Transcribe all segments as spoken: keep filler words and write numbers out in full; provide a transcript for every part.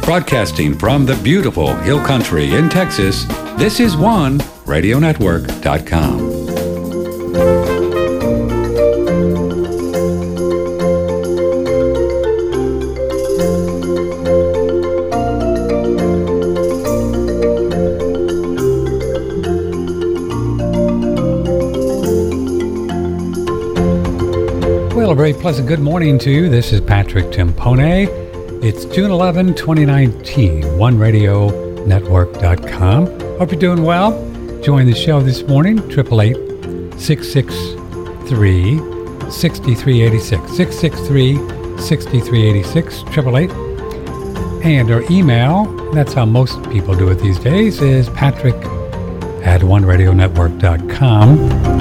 Broadcasting from the beautiful Hill Country in Texas, this is one radio network dot com. Well, a very pleasant good morning to you. This is Patrick Timpone. It's June eleventh, twenty nineteen, one radio network dot com. Hope you're doing well. Join the show this morning, eight eight eight, six six three, six three eight six, six six three, six three eight six, eight eight eight. And our email, that's how most people do it these days, is patrick at one radio network dot com.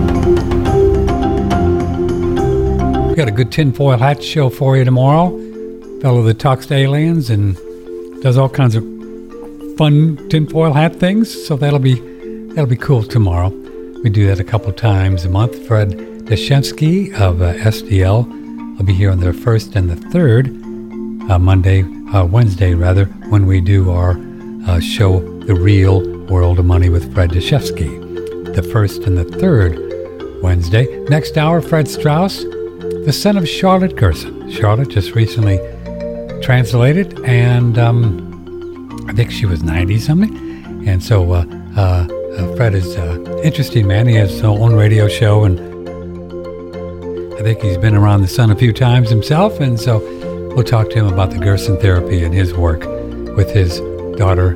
Got a good tinfoil hat show for you tomorrow. Fellow that talks to aliens and does all kinds of fun tinfoil hat things. So that'll be that'll be cool tomorrow. We do that a couple times a month. Fred Deshensky of uh, S D L will be here on the first and the third uh, Monday, uh, Wednesday rather, when we do our uh, show, The Real World of Money with Fred Deshensky. The first and the third Wednesday. Next hour, Fred Strauss, the son of Charlotte Gerson. Charlotte just recently translated, and um, I think she was ninety-something. And so uh, uh, uh, Fred is an uh, interesting man. He has his own radio show, and I think he's been around the sun a few times himself. And so we'll talk to him about the Gerson therapy and his work with his daughter,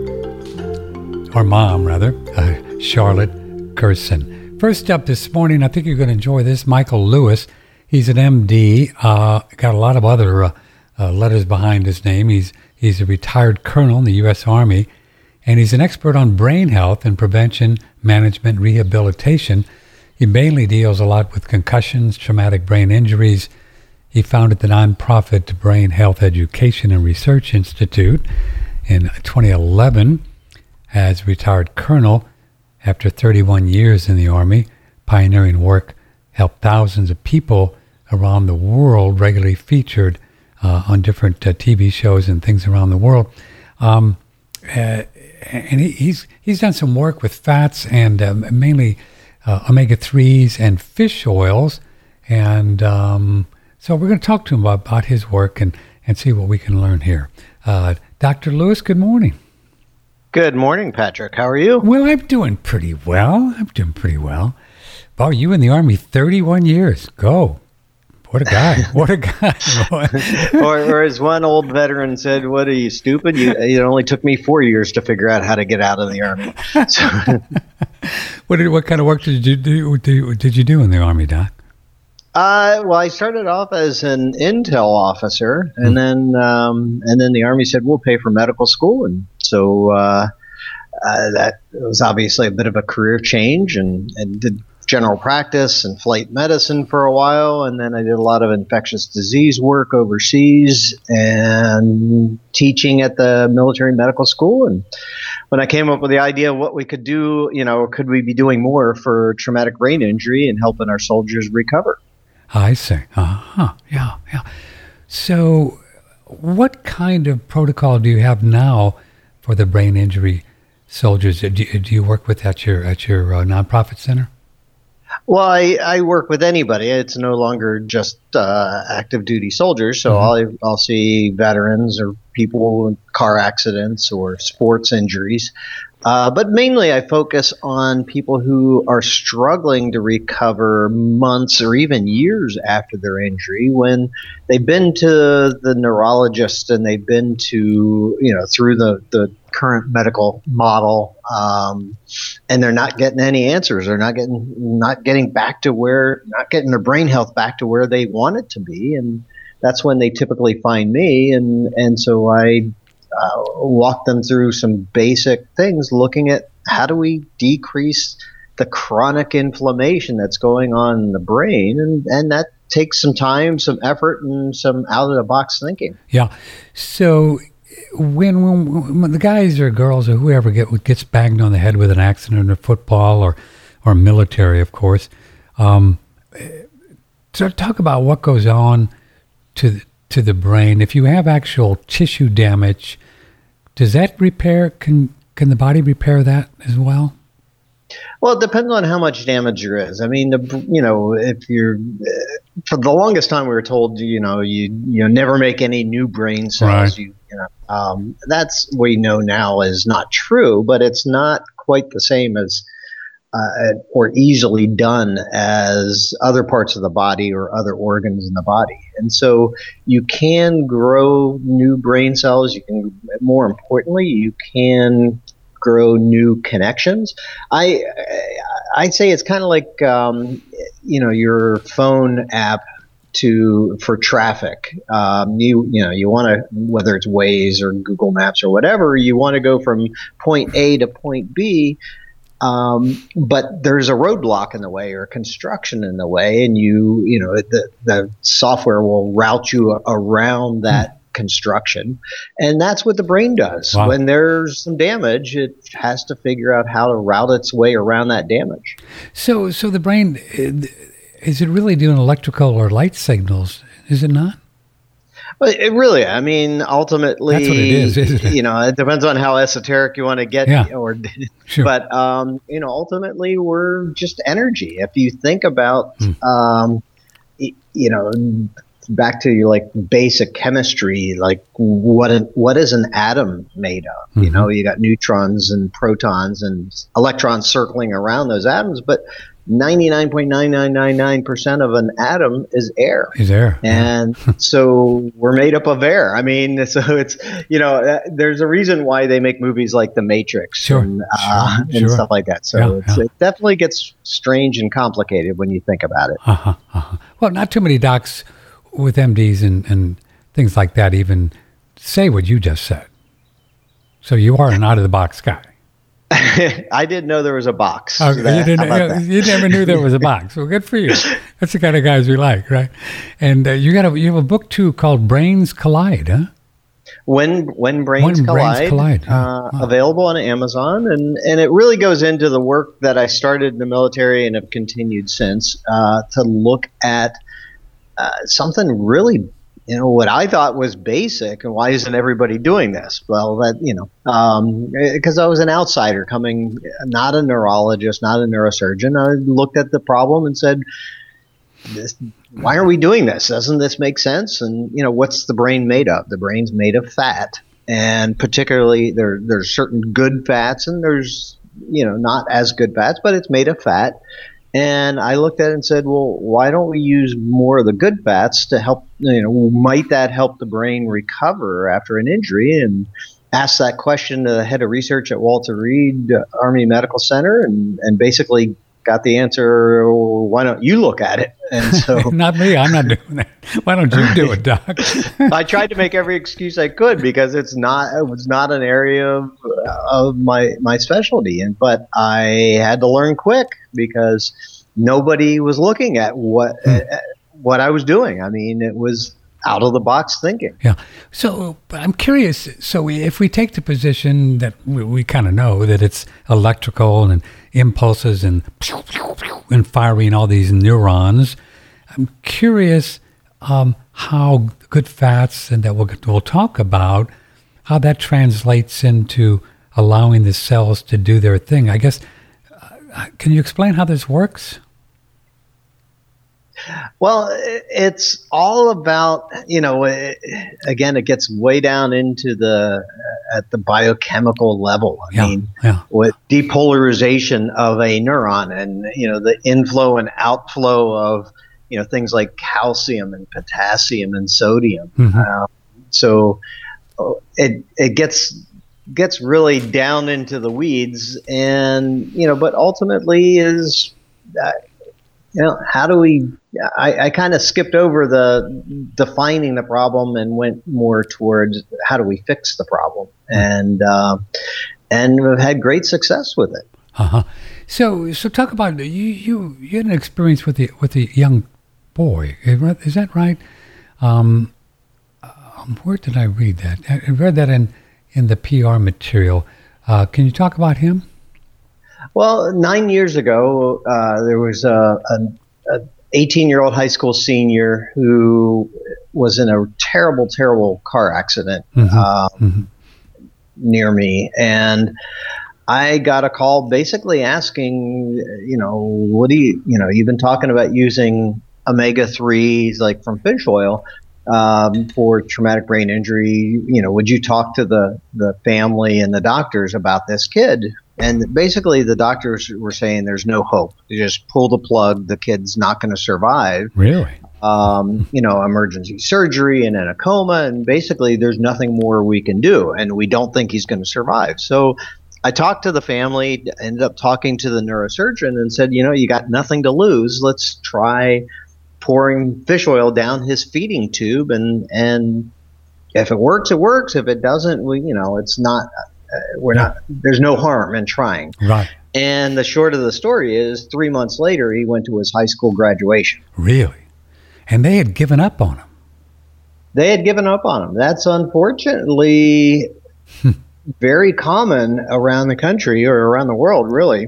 or mom, rather, uh, Charlotte Gerson. First up this morning, I think you're going to enjoy this, Michael Lewis. He's an M D, uh, got a lot of other uh, uh, letters behind his name. He's he's a retired colonel in the U S Army, and he's an expert on brain health and prevention, management, rehabilitation. He mainly deals a lot with concussions, traumatic brain injuries. He founded the nonprofit Brain Health Education and Research Institute in twenty eleven as retired colonel. After thirty-one years in the Army, pioneering work helped thousands of people around the world, regularly featured uh, on different uh, T V shows and things around the world. Um, uh, and he, he's he's done some work with fats and um, mainly uh, omega threes and fish oils. And um, so we're going to talk to him about, about his work and, and see what we can learn here. Uh, Doctor Lewis, good morning. Good morning, Patrick. How are you? Well, I'm doing pretty well. I'm doing pretty well. Wow, you in the Army thirty-one years. Go. What a guy. What a guy. or, or as one old veteran said, what are you, stupid? You, it only took me four years to figure out how to get out of the Army. So, what did, what kind of work did you do, did you do in the Army, Doc? Uh, well, I started off as an intel officer, and mm-hmm. then um, and then the Army said, we'll pay for medical school. And so uh, uh, that was obviously a bit of a career change, and, and did general practice and flight medicine for a while, and then I did a lot of infectious disease work overseas and teaching at the military medical school. And when I came up with the idea of what we could do, you know, could we be doing more for traumatic brain injury and helping our soldiers recover? I see. Uh-huh. Yeah, yeah. So what kind of protocol do you have now for the brain injury soldiers? Do you, do you work with at your, at your uh, nonprofit center? Well, I, I work with anybody. It's no longer just uh, active duty soldiers. So mm-hmm. I'll, I'll see veterans or people with car accidents or sports injuries. Uh, but mainly I focus on people who are struggling to recover months or even years after their injury, when they've been to the neurologist and they've been to, you know, through the, the current medical model, um, and they're not getting any answers. They're not getting, not getting back to where, not getting their brain health back to where they want it to be. And that's when they typically find me. And, and so I, Uh, walk them through some basic things, looking at how do we decrease the chronic inflammation that's going on in the brain, and, and that takes some time, some effort, and some out-of-the-box thinking. Yeah. So when, when, when the guys or girls or whoever get, gets banged on the head with an accident or football or, or military, of course, um, so talk about what goes on to to the brain. If you have actual tissue damage, does that repair, can can the body repair that as well? Well, it depends on how much damage there is. I mean, the, you know, if you're, for the longest time we were told, you know, you you know, never make any new brain cells. Right. You, you know, um, that's we know now is not true, but it's not quite the same as uh, or easily done as other parts of the body or other organs in the body. And so you can grow new brain cells. You can, more importantly, you can grow new connections. I I'd say it's kind of like um, you know, your phone app to for traffic. Um, you you know, you want to, whether it's Waze or Google Maps or whatever, you want to go from point A to point B. Um, but there's a roadblock in the way or construction in the way, and you you know, the the software will route you around that construction, and that's what the brain does. Wow. When there's some damage, it has to figure out how to route its way around that damage. So, so the brain, is it really doing electrical or light signals? Is it not? Well, it really, I mean, ultimately, that's what it is, isn't it? You know, it depends on how esoteric you want to get, Yeah. or, Sure. but um, you know, ultimately, we're just energy. If you think about, Hmm. um, y- you know, back to your like basic chemistry, like what a, what is an atom made of? Mm-hmm. You know, you got neutrons and protons and electrons circling around those atoms, but ninety-nine point nine nine nine nine percent of an atom is air. Is there? And so we're made up of air. I mean, so it's, you know, uh, there's a reason why they make movies like The Matrix Sure, and, uh, sure, and sure. stuff like that. So Yeah, it's, yeah. it definitely gets strange and complicated when you think about it. Uh-huh, uh-huh. Well, not too many docs with M Ds and, and things like that even say what you just said. So you are an out-of-the-box guy. I didn't know there was a box. Oh, So that- you, didn't, how about that? you never knew there was a box. Well, good for you. That's the kind of guys we like, right? And uh, you got a, you have a book too called Brains Collide, huh? When when brains When collide, Brains Collide, yeah. uh, Wow. available on Amazon, and and it really goes into the work that I started in the military and have continued since, uh, to look at uh, something really, you know, what I thought was basic, and why isn't everybody doing this? Well, that, you know, because I was an outsider coming, not a neurologist, not a neurosurgeon. I looked at the problem and said, this, why are we doing this? Doesn't this make sense? And, you know, what's the brain made of? The brain's made of fat, and particularly there there's certain good fats, and there's, you know, not as good fats, but it's made of fat. And I looked at it and said, well, why don't we use more of the good fats to help, you know, might that help the brain recover after an injury? And asked that question to the head of research at Walter Reed Army Medical Center, and, and basically got the answer, well, why don't you look at it? And so Not me. I'm not doing that. Why don't you do it, Doc? I tried to make every excuse I could, because it's not, it was not an area of, of my, my specialty. And, but I had to learn quick, because nobody was looking at what, Hmm. uh, what I was doing. I mean, it was out of the box thinking. Yeah. So but I'm curious. So if we take the position that we, we kind of know that it's electrical and impulses and and firing all these neurons, I'm curious um, how good fats, and that we'll, we'll talk about, how that translates into allowing the cells to do their thing. I guess, uh, can you explain how this works? Well, i- it's all about, you know, it, again, it gets way down into the, uh, at the biochemical level. I Yeah, mean, yeah. with depolarization of a neuron, and, you know, the inflow and outflow of, you know, things like calcium and potassium and sodium. Mhm. Um, so uh, it, it gets, gets really down into the weeds, and, you know, but ultimately is, uh, you know, how do we, I, I kind of skipped over the defining the problem and went more towards how do we fix the problem, and uh, and we've had great success with it. Uh-huh. So, so talk about you. You you had an experience with the with a young boy. Is that right? Um, um, where did I read that? I I read that in in the P R material. Uh, can you talk about him? Well, nine years ago, uh, there was a, a, a eighteen-year-old high school senior who was in a terrible, terrible car accident Mm-hmm. um, Mm-hmm. near me, and I got a call basically asking, you know, what do you, you know, you've been talking about using omega threes like from fish oil um, for traumatic brain injury. You know, would you talk to the, the family and the doctors about this kid? And basically the doctors were saying there's no hope. You just pull the plug. The kid's not going to survive. Really? Um, you know, emergency surgery and in a coma. And basically there's nothing more we can do. And we don't think he's going to survive. So I talked to the family, ended up talking to the neurosurgeon and said, you know, you got nothing to lose. Let's try pouring fish oil down his feeding tube. And, and if it works, it works. If it doesn't, we, you know, it's not, uh, we're Yeah. not, there's no harm in trying. Right. And the short of the story is three months later, he went to his high school graduation. Really? And they had given up on him. They had given up on him. That's unfortunately very common around the country or around the world, really,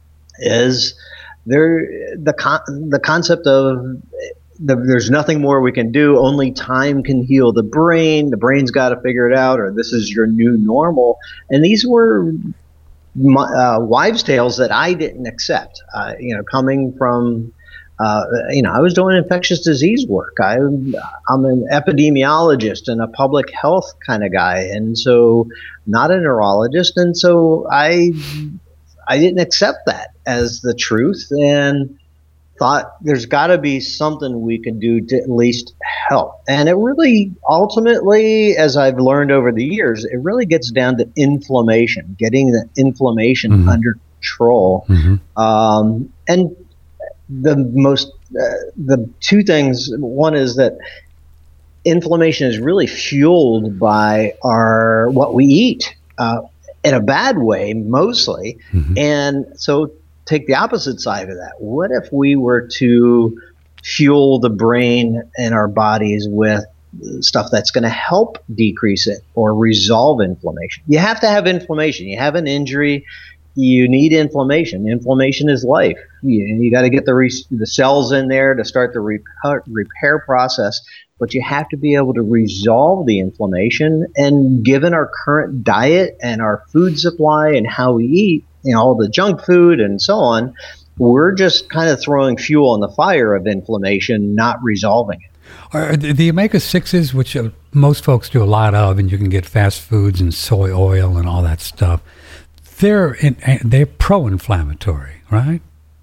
is there the con- the concept of the, there's nothing more we can do. Only time can heal the brain. The brain's got to figure it out, or this is your new normal. And these were my, uh, wives' tales that I didn't accept. Uh, you know, coming from Uh, you know, I was doing infectious disease work. I, I'm an epidemiologist and a public health kind of guy, and so not a neurologist. And so I, I didn't accept that as the truth, and thought there's got to be something we can do to at least help. And it really, ultimately, as I've learned over the years, it really gets down to inflammation, getting the inflammation Mm-hmm. under control, Mm-hmm. um, and the most uh, the two things, one is that inflammation is really fueled by our what we eat uh, in a bad way mostly. Mm-hmm. And so take the opposite side of that. What if we were to fuel the brain and our bodies with stuff that's going to help decrease it or resolve inflammation? You have to have inflammation. You have an injury, you need inflammation. Inflammation is life. You, you got to get the re- the cells in there to start the repair, repair process, but you have to be able to resolve the inflammation. And given our current diet and our food supply and how we eat, you know, all the junk food and so on, we're just kind of throwing fuel on the fire of inflammation, not resolving it. Are the, the omega sixes, which uh, most folks do a lot of, and you can get fast foods and soy oil and all that stuff, they're in, they're pro-inflammatory, right?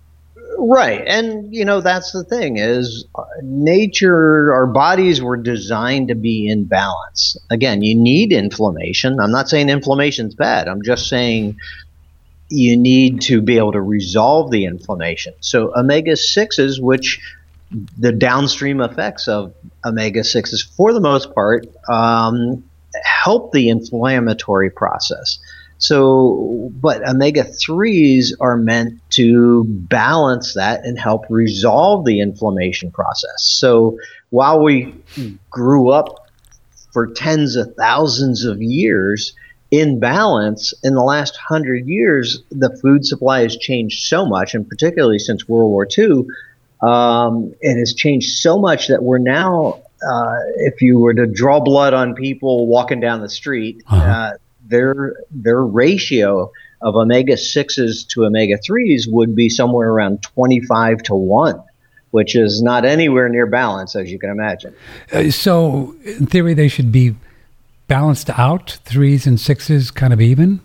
Right. And, you know, that's the thing is uh, nature, our bodies were designed to be in balance. Again, you need inflammation. I'm not saying inflammation's bad. I'm just saying you need to be able to resolve the inflammation. So omega sixes, which the downstream effects of omega sixes, for the most part, um, help the inflammatory process. So, but omega threes are meant to balance that and help resolve the inflammation process. So while we grew up for tens of thousands of years in balance, in the last hundred years, the food supply has changed so much, and particularly since World War Two, um, it has changed so much that we're now, uh, if you were to draw blood on people walking down the street, Uh-huh. uh, their their ratio of omega sixes to omega threes would be somewhere around twenty-five to one, which is not anywhere near balance, as you can imagine. Uh, so, in theory, they should be balanced out, threes and sixes kind of even?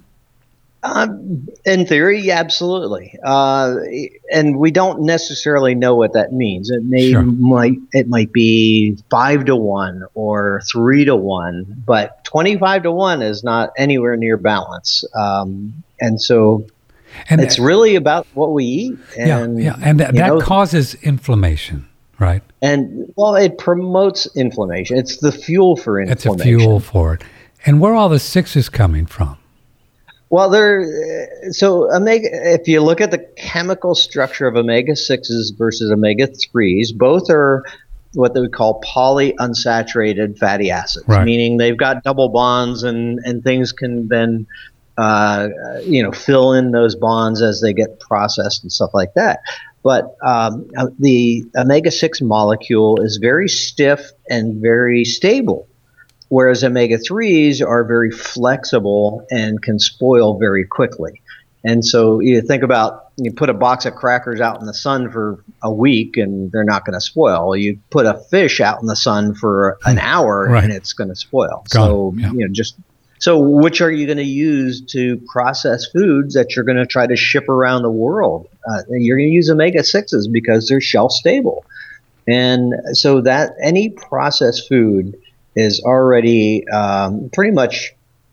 Um, in theory, yeah, absolutely. Uh, and we don't necessarily know what that means. It may Sure. might it might be five to one or three to one, but twenty-five to one is not anywhere near balance. Um, and so And it's really about what we eat. yeah, And, yeah, and that, you that know, causes inflammation, right? and well, it promotes inflammation. It's the fuel for It's a inflammation. fuel for it. And where are all the sixes coming from? Well, there. So omega. If you look at the chemical structure of omega sixes versus omega threes, both are what they would call polyunsaturated fatty acids, Right. meaning they've got double bonds, and and things can then, uh, you know, fill in those bonds as they get processed and stuff like that. But um, the omega six molecule is very stiff and very stable, whereas omega threes are very flexible and can spoil very quickly. And so you think about, you put a box of crackers out in the sun for a week and they're not going to spoil. You put a fish out in the sun for an hour right. and it's going to spoil. Gone. So, yeah. you know, just so which are you going to use to process foods that you're going to try to ship around the world? Uh, you're going to use omega sixes because they're shelf stable. And so that any processed food is already um, pretty much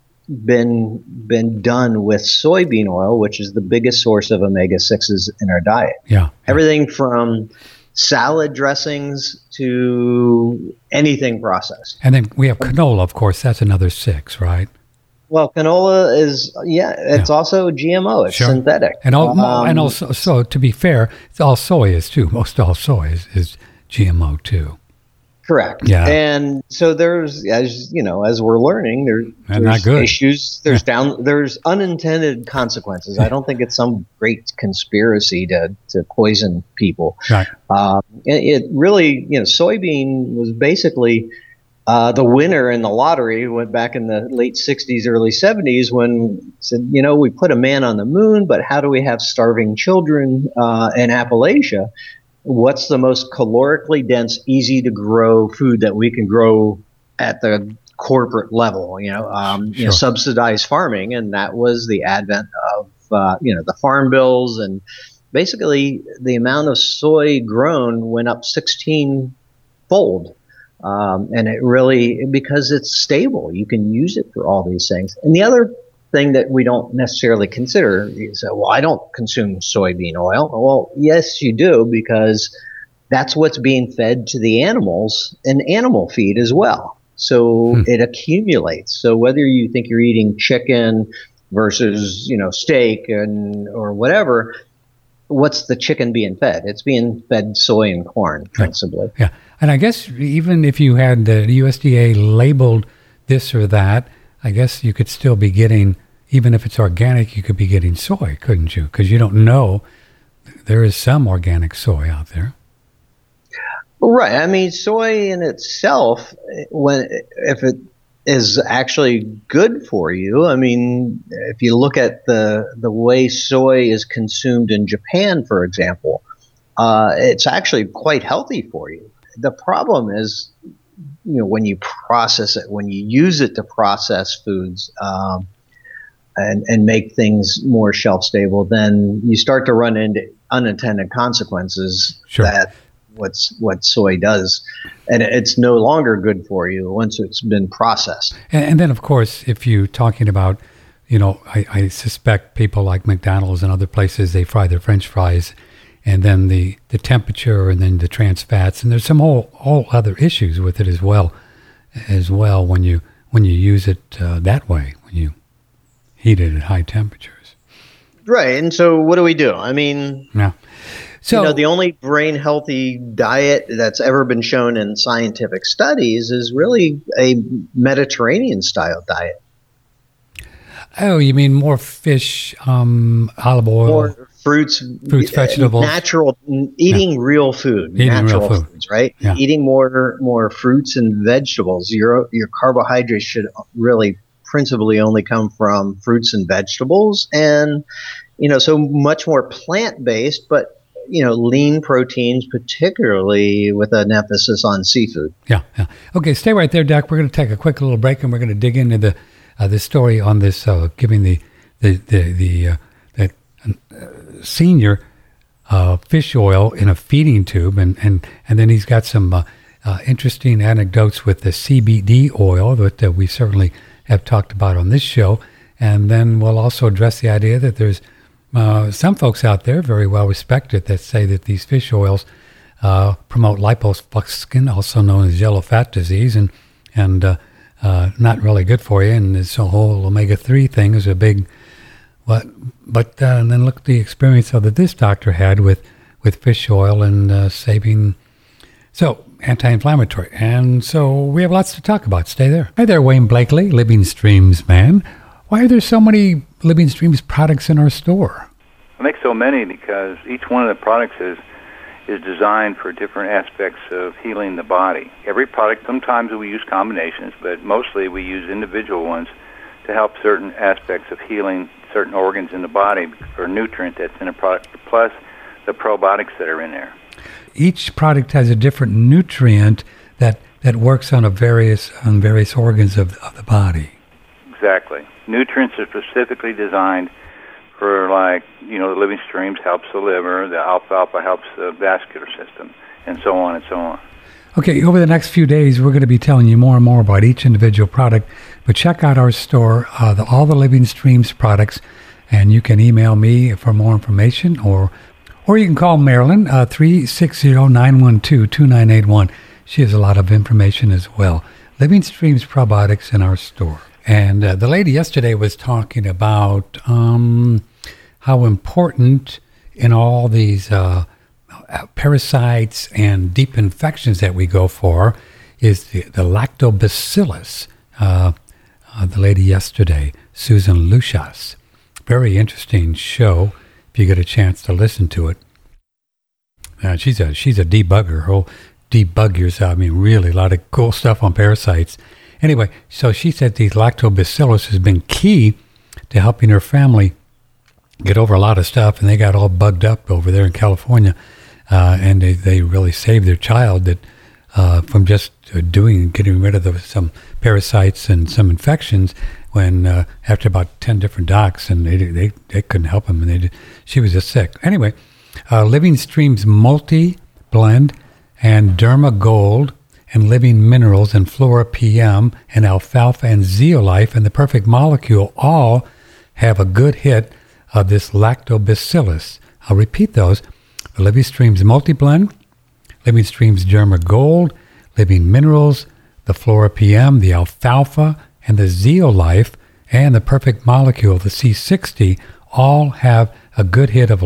been been done with soybean oil, which is the biggest source of omega sixes in our diet. Yeah, yeah. Everything from salad dressings to anything processed. And then we have canola, of course. That's another six, right? Well, canola is, yeah, it's yeah. also G M O. It's sure. synthetic. And all, um, and also, so to be fair, it's all soy is too. Most all soy is, is G M O too. Correct. Yeah. And so there's, as you know, as we're learning, there, there's not good. issues. There's yeah. down. There's unintended consequences. I don't think it's some great conspiracy to, to poison people. Right. Um, it, it really, you know, soybean was basically uh, the winner in the lottery. Went back in the late sixties, early seventies, when said, you know, we put a man on the moon, but how do we have starving children uh, in Appalachia? What's the most calorically dense, easy to grow food that we can grow at the corporate level? You know, um, sure. you know, subsidized farming, and that was the advent of uh, you know the farm bills, and basically the amount of soy grown went up sixteen fold, um, and it really because it's stable, you can use it for all these things. And the other thing that we don't necessarily consider is, well, I don't consume soybean oil. Well, yes, you do, because that's what's being fed to the animals in animal feed as well. So hmm. it accumulates. So whether you think you're eating chicken versus, you know, steak and or whatever, what's the chicken being fed? It's being fed soy and corn principally. Yeah. And I guess even if you had the U S D A labeled this or that, I guess you could still be getting, even if it's organic, you could be getting soy, couldn't you? Because you don't know. There is some organic soy out there. Right. I mean, soy in itself, when if it is actually good for you, I mean, if you look at the the way soy is consumed in Japan, for example, uh, it's actually quite healthy for you. The problem is, you know, when you process it, when you use it to process foods um, and, and make things more shelf stable, then you start to run into unintended consequences sure. that what's what soy does. And it's no longer good for you once it's been processed. And, and then, of course, if you're talking about, you know, I, I suspect people like McDonald's and other places, they fry their French fries, and then the, the temperature, and then the trans fats, and there's some whole whole other issues with it as well, as well when you when you use it uh, that way, when you heat it at high temperatures. Right, and so what do we do? I mean, yeah. So you know, the only brain healthy diet that's ever been shown in scientific studies is really a Mediterranean style diet. Oh, you mean more fish, um, olive oil, more fruits, fruits, vegetables, natural, eating yeah. real food, eating natural real food. foods, right? Yeah. Eating more more fruits and vegetables. Your your carbohydrates should really principally only come from fruits and vegetables, and you know, so much more plant based, but you know, lean proteins, particularly with an emphasis on seafood. Yeah, yeah. Okay, stay right there, Doc. We're going to take a quick little break, and we're going to dig into the uh, the story on this uh, giving the the the, the uh, that uh, senior uh, fish oil in a feeding tube, and and and then he's got some uh, uh, interesting anecdotes with the C B D oil that uh, we certainly have talked about on this show, and then we'll also address the idea that there's Uh, some folks out there, very well respected, that say that these fish oils uh, promote lipofuscin, also known as yellow fat disease, and and uh, uh, not really good for you. And this whole omega three thing is a big, what? But uh, then look at the experience that this doctor had with, with fish oil and uh, saving, so anti-inflammatory. And so we have lots to talk about. Stay there. Hi there, Wayne Blakely, Living Streams man. Why are there so many Living Streams products in our store? What makes so so many because each one of the products is is designed for different aspects of healing the body. Every product, sometimes we use combinations, but mostly we use individual ones to help certain aspects of healing certain organs in the body for nutrient that's in a product, plus the probiotics that are in there. Each product has a different nutrient that, that works on a various on various organs of, of the body. Exactly. Nutrients are specifically designed for, like, you know, the living streams helps the liver, the alfalfa helps the vascular system, and so on and so on. Okay, over the next few days, we're going to be telling you more and more about each individual product, but check out our store, uh, the, all the Living Streams products, and you can email me for more information, or or you can call Marilyn, uh, three six zero, nine one two, two nine eight one. She has a lot of information as well. Living Streams probiotics in our store. And uh, the lady yesterday was talking about um, how important in all these uh, parasites and deep infections that we go for is the, the lactobacillus. Uh, uh, the lady yesterday, Susan Luchas. Very interesting show if you get a chance to listen to it. Uh, she's a she's a debugger. Her debug yourself. I mean, really a lot of cool stuff on parasites. Anyway, so she said these lactobacillus has been key to helping her family get over a lot of stuff, and they got all bugged up over there in California, uh, and they, they really saved their child that uh, from just uh, doing getting rid of the, some parasites and some infections. When uh, after about ten different docs, and they they, they couldn't help him, and they did, she was just sick. Anyway, uh, Living Streams Multi Blend and Derma Gold and Living Minerals and Flora P M and Alfalfa and Zeolife and the Perfect Molecule all have a good hit of this lactobacillus. I'll repeat those. The Living Streams Multi Blend, Living Streams Derma Gold, Living Minerals, the Flora P M, the Alfalfa, and the Zeolife, and the Perfect Molecule, the C sixty, all have a good hit of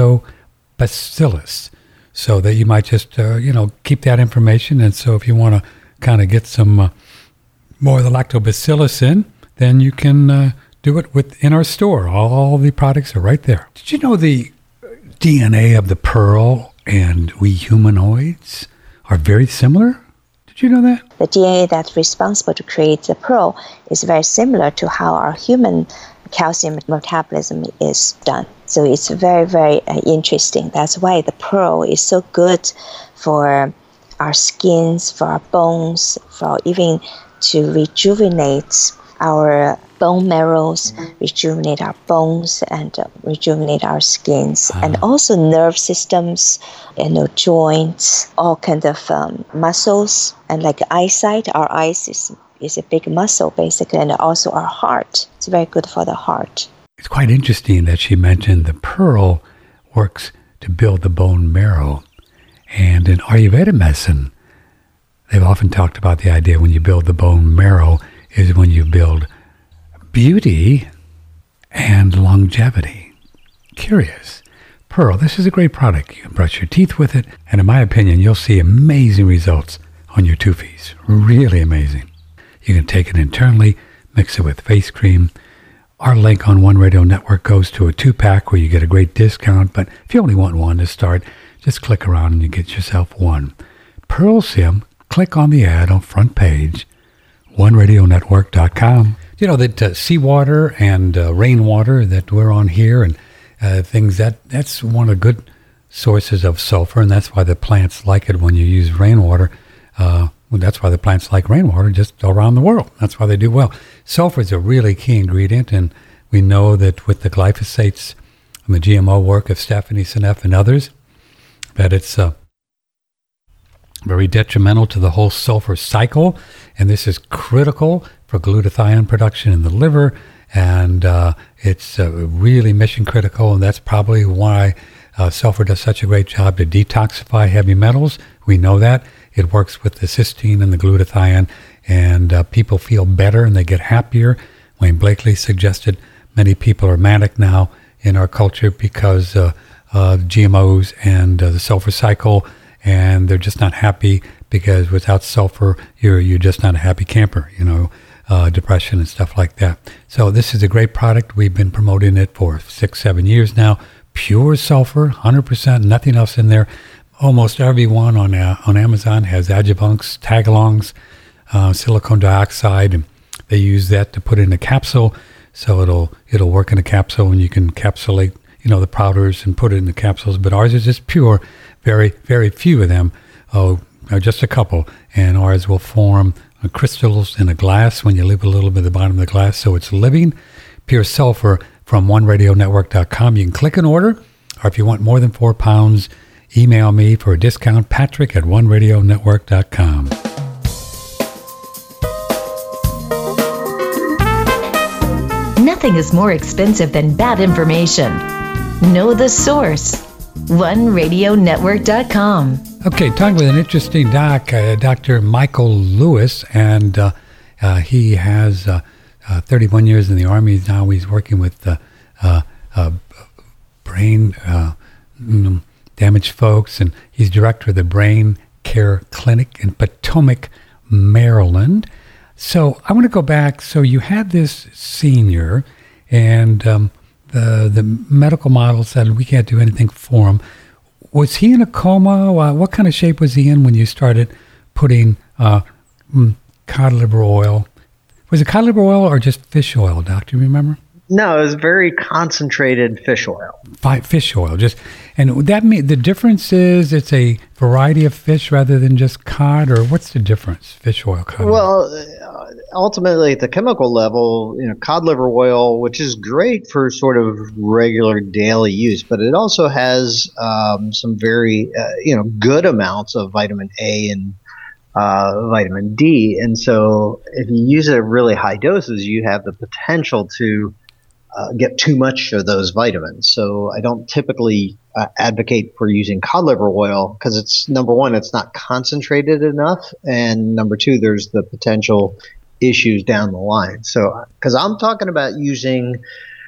lactobacillus. So that you might just, uh, you know, keep that information. And so if you want to kind of get some uh, more of the lactobacillus in, then you can uh, do it within our store. All, all the products are right there. Did you know the D N A of the pearl and we humanoids are very similar? Did you know that? The D N A that's responsible to create the pearl is very similar to how our human calcium metabolism is done. So it's very, very uh, interesting. That's why the pearl is so good for our skins, for our bones, for even to rejuvenate our bone marrows, rejuvenate our bones, and uh, rejuvenate our skins, ah. and also nerve systems, you know, joints, all kind of um, muscles, and like eyesight. Our eyes is is a big muscle basically, and also our heart. It's very good for the heart. It's quite interesting that she mentioned the pearl works to build the bone marrow, and in Ayurveda medicine, they've often talked about the idea when you build the bone marrow is when you build beauty and longevity. Curious. Pearl, this is a great product. You can brush your teeth with it, and in my opinion, you'll see amazing results on your toofies. Really amazing. You can take it internally, mix it with face cream. Our link on One Radio Network goes to a two-pack where you get a great discount, but if you only want one to start, just click around and you get yourself one. Pearl Sim, click on the ad on front page, one radio network dot com. You know that uh, seawater and uh, rainwater that we're on here and uh, things, that that's one of the good sources of sulfur, and that's why the plants like it when you use rainwater. Uh, well, that's why the plants like rainwater just around the world. That's why they do well. Sulfur is a really key ingredient, and we know that with the glyphosates and the G M O work of Stephanie Seneff and others, that it's uh, very detrimental to the whole sulfur cycle, and this is critical for glutathione production in the liver, and uh, it's uh, really mission critical, and that's probably why uh, sulfur does such a great job to detoxify heavy metals. We know that. It works with the cysteine and the glutathione, and uh, people feel better and they get happier. Wayne Blakely suggested many people are manic now in our culture because uh, uh, G M Os and uh, the sulfur cycle, and they're just not happy because without sulfur, you're you're just not a happy camper, you know, uh, depression and stuff like that. So this is a great product. We've been promoting it for six, seven years now. pure sulfur, one hundred percent, nothing else in there. Almost everyone on uh, on Amazon has adjuvants, tagalongs, uh, silicon dioxide, and they use that to put in a capsule. So it'll it'll work in a capsule, and you can encapsulate, you know, the powders and put it in the capsules. But ours is just pure. Very, very few of them. Oh, just a couple. And ours will form uh, crystals in a glass when you leave a little bit at the bottom of the glass. So it's living, pure sulfur from one radio network dot com. You can click an order, or if you want more than four pounds, email me for a discount, Patrick at one radio network dot com. Nothing is more expensive than bad information. Know the source. one radio network dot com. Okay, talking with an interesting doc, uh, Doctor Michael Lewis, and uh, uh, he has uh, uh, thirty-one years in the Army. Now he's working with uh, uh, uh, brain uh, damaged folks, and he's director of the Brain Care Clinic in Potomac, Maryland. So I want to go back. So you had this senior, and um, the the medical model said we can't do anything for him. Was he in a coma? Uh, what kind of shape was he in when you started putting uh, cod liver oil? Was it cod liver oil or just fish oil, Doc? Do you remember? No, it was very concentrated fish oil. Fish oil, just, and would that mean the difference is it's a variety of fish rather than just cod, or what's the difference? Fish oil, cod. Well, uh, ultimately at the chemical level, you know, cod liver oil, which is great for sort of regular daily use, but it also has um, some very, uh, you know, good amounts of vitamin A and uh, vitamin D, and so if you use it at really high doses, you have the potential to Uh, get too much of those vitamins. So I don't typically uh, advocate for using cod liver oil because it's, number one, it's not concentrated enough, and number two, there's the potential issues down the line. So because I'm talking about using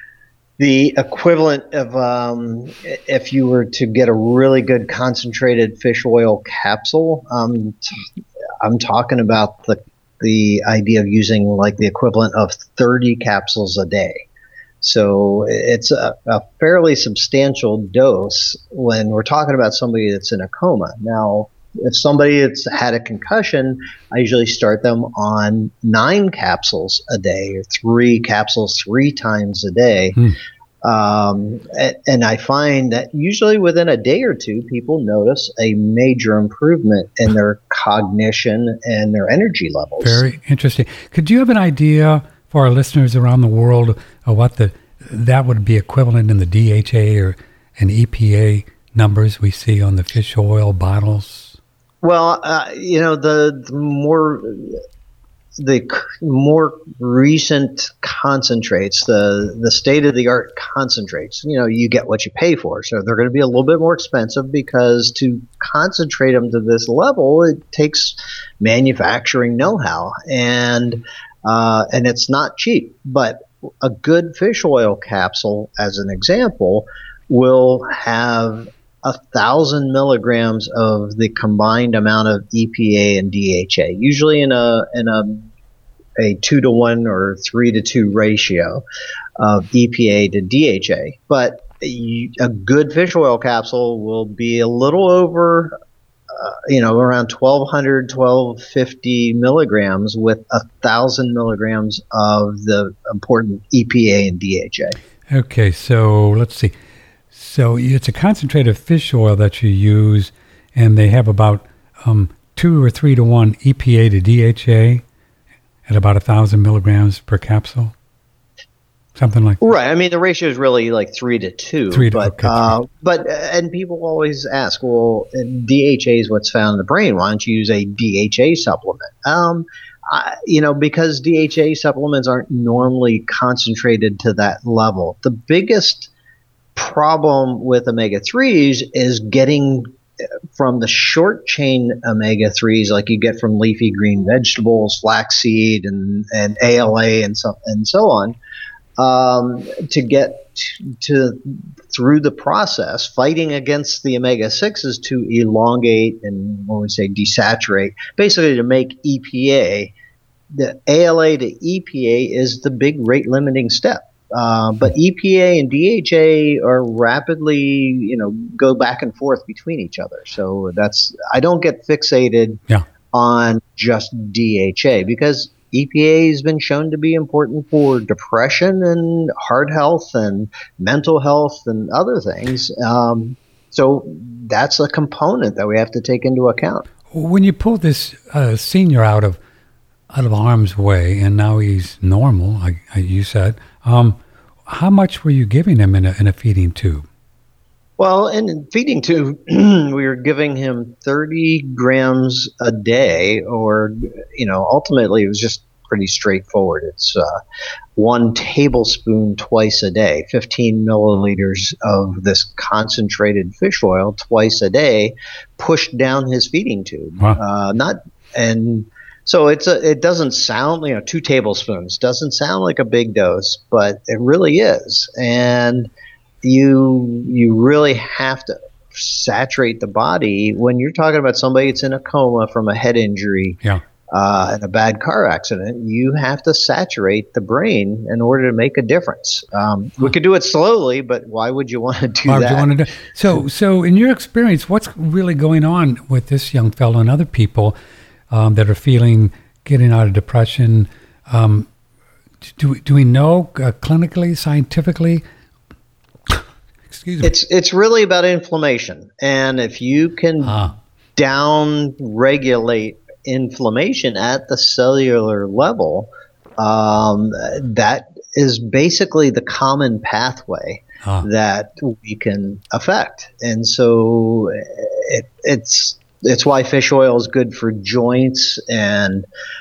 the equivalent of um, if you were to get a really good concentrated fish oil capsule, um, t- I'm talking about the the idea of using like the equivalent of thirty capsules a day. So it's a, a fairly substantial dose when we're talking about somebody that's in a coma. Now, if somebody that's had a concussion, I usually start them on nine capsules a day or three capsules three times a day. Hmm. Um, and, and I find that usually within a day or two, people notice a major improvement in their cognition and their energy levels. Very interesting. Could you have an idea for our listeners around the world of what the that would be equivalent in the D H A or an E P A numbers we see on the fish oil bottles? Well, uh, you know, the, the more the more recent concentrates, the the state of the art concentrates, you know, you get what you pay for. So they're going to be a little bit more expensive because to concentrate them to this level, it takes manufacturing know-how, and uh, and it's not cheap. But a good fish oil capsule, as an example, will have a thousand milligrams of the combined amount of E P A and D H A, usually in a in a a two to one or three to two ratio of E P A to D H A. But you, a good fish oil capsule will be a little over, uh, you know, around twelve hundred, twelve fifty milligrams with a thousand milligrams of the important E P A and D H A. Okay, so let's see. So it's a concentrated fish oil that you use, and they have about um, two or three to one E P A to D H A at about a thousand milligrams per capsule, something like that. Right. I mean, the ratio is really like three to two. Three to but, okay, uh, but and people always ask, well, D H A is what's found in the brain. Why don't you use a D H A supplement? Um, I, you know, because D H A supplements aren't normally concentrated to that level. The biggest problem with omega threes is getting from the short chain omega threes like you get from leafy green vegetables, flaxseed and, and A L A and so and so on, um, to get to, to through the process fighting against the omega sixes to elongate and when we say desaturate, basically to make E P A. The A L A to E P A is the big rate limiting step. Uh, but E P A and D H A are rapidly, you know, go back and forth between each other. So that's, I don't get fixated Yeah. on just D H A because E P A has been shown to be important for depression and heart health and mental health and other things. Um, so that's a component that we have to take into account. When you pull this uh, senior out of out of harm's way, and now he's normal, I, I, you said, um, how much were you giving him in a, in a feeding tube? Well, in feeding tube, we were giving him thirty grams a day, or, you know, ultimately it was just pretty straightforward. It's uh, one tablespoon twice a day, fifteen milliliters of this concentrated fish oil twice a day, pushed down his feeding tube. Wow. Uh, not and so it's a, it doesn't sound, you know, two tablespoons doesn't sound like a big dose, but it really is. And you you really have to saturate the body when you're talking about somebody that's in a coma from a head injury. Yeah. Uh, in a bad car accident, you have to saturate the brain in order to make a difference. Um, we could do it slowly, but why would you want to do Why would that? you want to do? So, so in your experience, what's really going on with this young fellow and other people um, that are feeling getting out of depression? Um, do do we know uh, clinically, scientifically? Excuse me. It's it's really about inflammation, and if you can Ah. down regulate inflammation at the cellular level, um, that is basically the common pathway Ah. that we can affect. And so it, it's it's why fish oil is good for joints and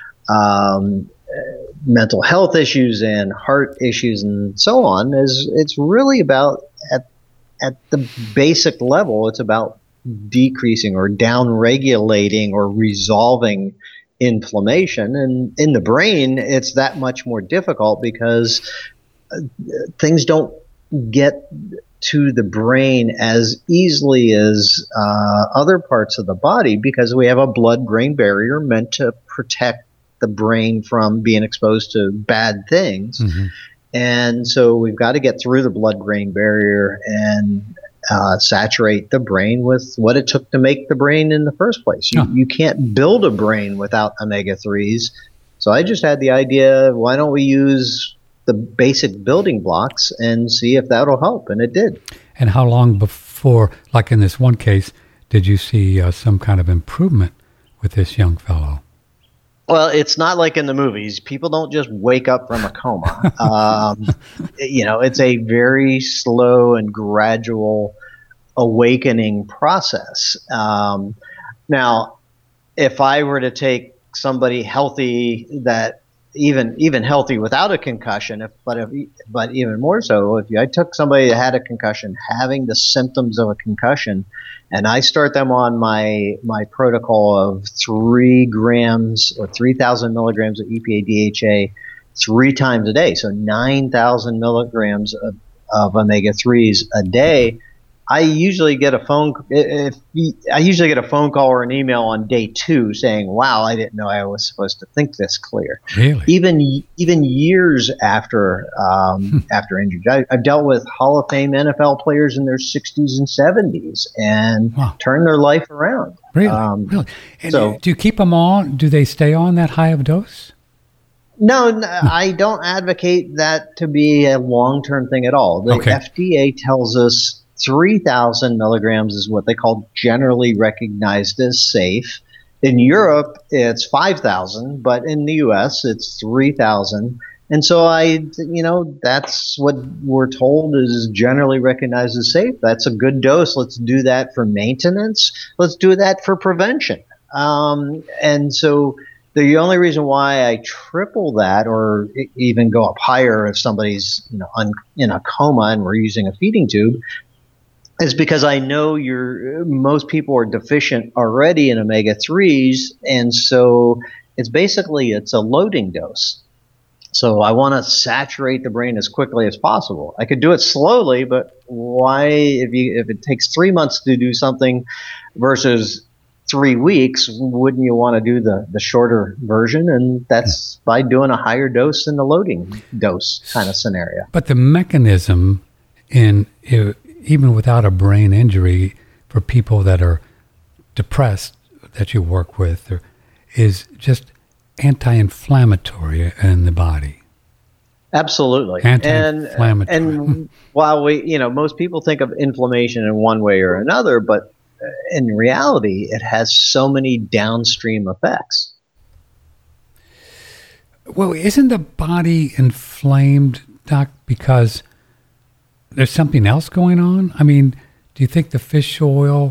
um, mental health issues and heart issues and so on. Is it's really about at at the basic level, it's about decreasing or down regulating or resolving inflammation. And in the brain, it's that much more difficult because uh, things don't get to the brain as easily as uh, other parts of the body because we have a blood-brain barrier meant to protect the brain from being exposed to bad things. Mm-hmm. And so we've got to get through the blood-brain barrier and Uh, saturate the brain with what it took to make the brain in the first place. You, Huh. you can't build a brain without omega threes. So I just had the idea, why don't we use the basic building blocks and see if that'll help? And it did. And how long before, like in this one case, did you see uh, some kind of improvement with this young fellow? Well, it's not like in the movies. People don't just wake up from a coma. um, you know, it's a very slow and gradual awakening process. Um, now, if I were to take somebody healthy that even even healthy without a concussion, if, but if, but even more so, if I took somebody that had a concussion, having the symptoms of a concussion, and I start them on my my protocol of three grams or three thousand milligrams of E P A D H A three times a day, so nine thousand milligrams of, of omega threes a day. I usually get a phone. If I usually get a phone call or an email on day two saying, "Wow, I didn't know I was supposed to think this clear." Really? Even even years after um, after injury, I, I've dealt with Hall of Fame N F L players in their sixties and seventies and Wow. turned their life around. Really? Um, really? And so- do you keep them on? Do they stay on that high of dose? No, n- I don't advocate that to be a long-term thing at all. The Okay. F D A tells us three thousand milligrams is what they call generally recognized as safe. In Europe, it's five thousand, but in the U S, it's three thousand. And so I, you know, that's what we're told is generally recognized as safe. That's a good dose. Let's do that for maintenance. Let's do that for prevention. Um, and so the only reason why I triple that or e- even go up higher if somebody's, you know, un- in a coma and we're using a feeding tube is because I know you're most people are deficient already in omega threes, and so it's basically it's a loading dose. So I want to saturate the brain as quickly as possible. I could do it slowly, but why if you if it takes three months to do something versus three weeks, wouldn't you want to do the, the shorter version? And that's by doing a higher dose than the loading dose kind of scenario. But the mechanism in, even without a brain injury, for people that are depressed that you work with, is just anti-inflammatory in the body. Absolutely. Anti-inflammatory. And, and while we, you know, most people think of inflammation in one way or another, but in reality, it has so many downstream effects. Well, isn't the body inflamed, Doc, because there's something else going on? I mean, do you think the fish oil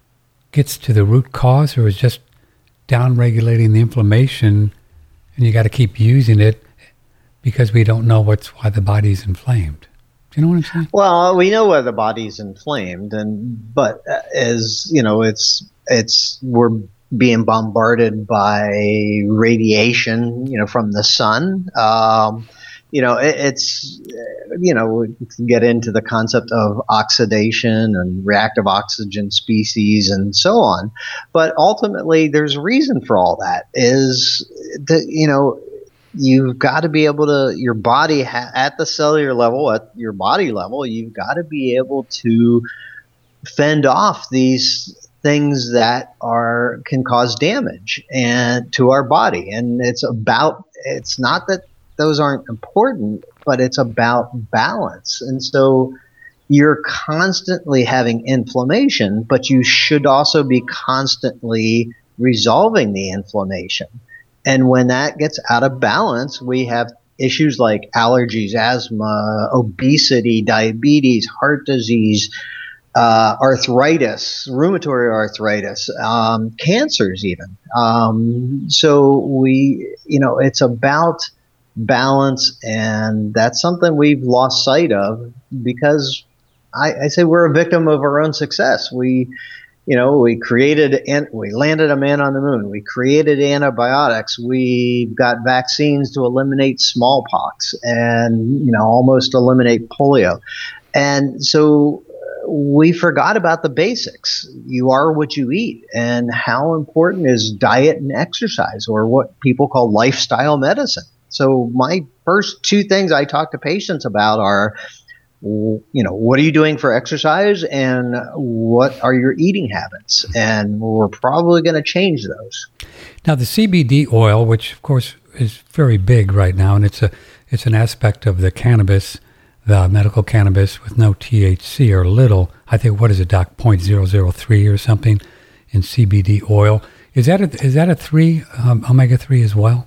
gets to the root cause, or is just down-regulating the inflammation, and you got to keep using it because we don't know what's why the body's inflamed? Do you know what I'm saying? Well, we know why the body's inflamed, and but as you know, it's it's we're being bombarded by radiation, you know, from the sun. Um, you know, it, it's you know, we can get into the concept of oxidation and reactive oxygen species and so on, but ultimately, there's a reason for all that. Is that you know. You've got to be able to, your body ha- at the cellular level, at your body level, you've got to be able to fend off these things that are can cause damage and to our body. And it's about, it's not that those aren't important, but it's about balance. And so you're constantly having inflammation, but you should also be constantly resolving the inflammation. And when that gets out of balance, we have issues like allergies, asthma, obesity, diabetes, heart disease, uh, arthritis, rheumatoid arthritis, um, cancers even. Um, so we, you know, it's about balance, and that's something we've lost sight of because I, I say we're a victim of our own success. We You know, we created and we landed a man on the moon. We created antibiotics. We've got vaccines to eliminate smallpox and, you know, almost eliminate polio. And so we forgot about the basics. You are what you eat, and how important is diet and exercise, or what people call lifestyle medicine. So my first two things I talk to patients about are, you know, what are you doing for exercise, and what are your eating habits? And we're probably going to change those. Now, the C B D oil, which of course is very big right now, and it's a it's an aspect of the cannabis, the medical cannabis with no T H C or little. I think, what is it, Doc, zero point zero zero three or something in C B D oil. Is that a, is that a three um, omega three as well?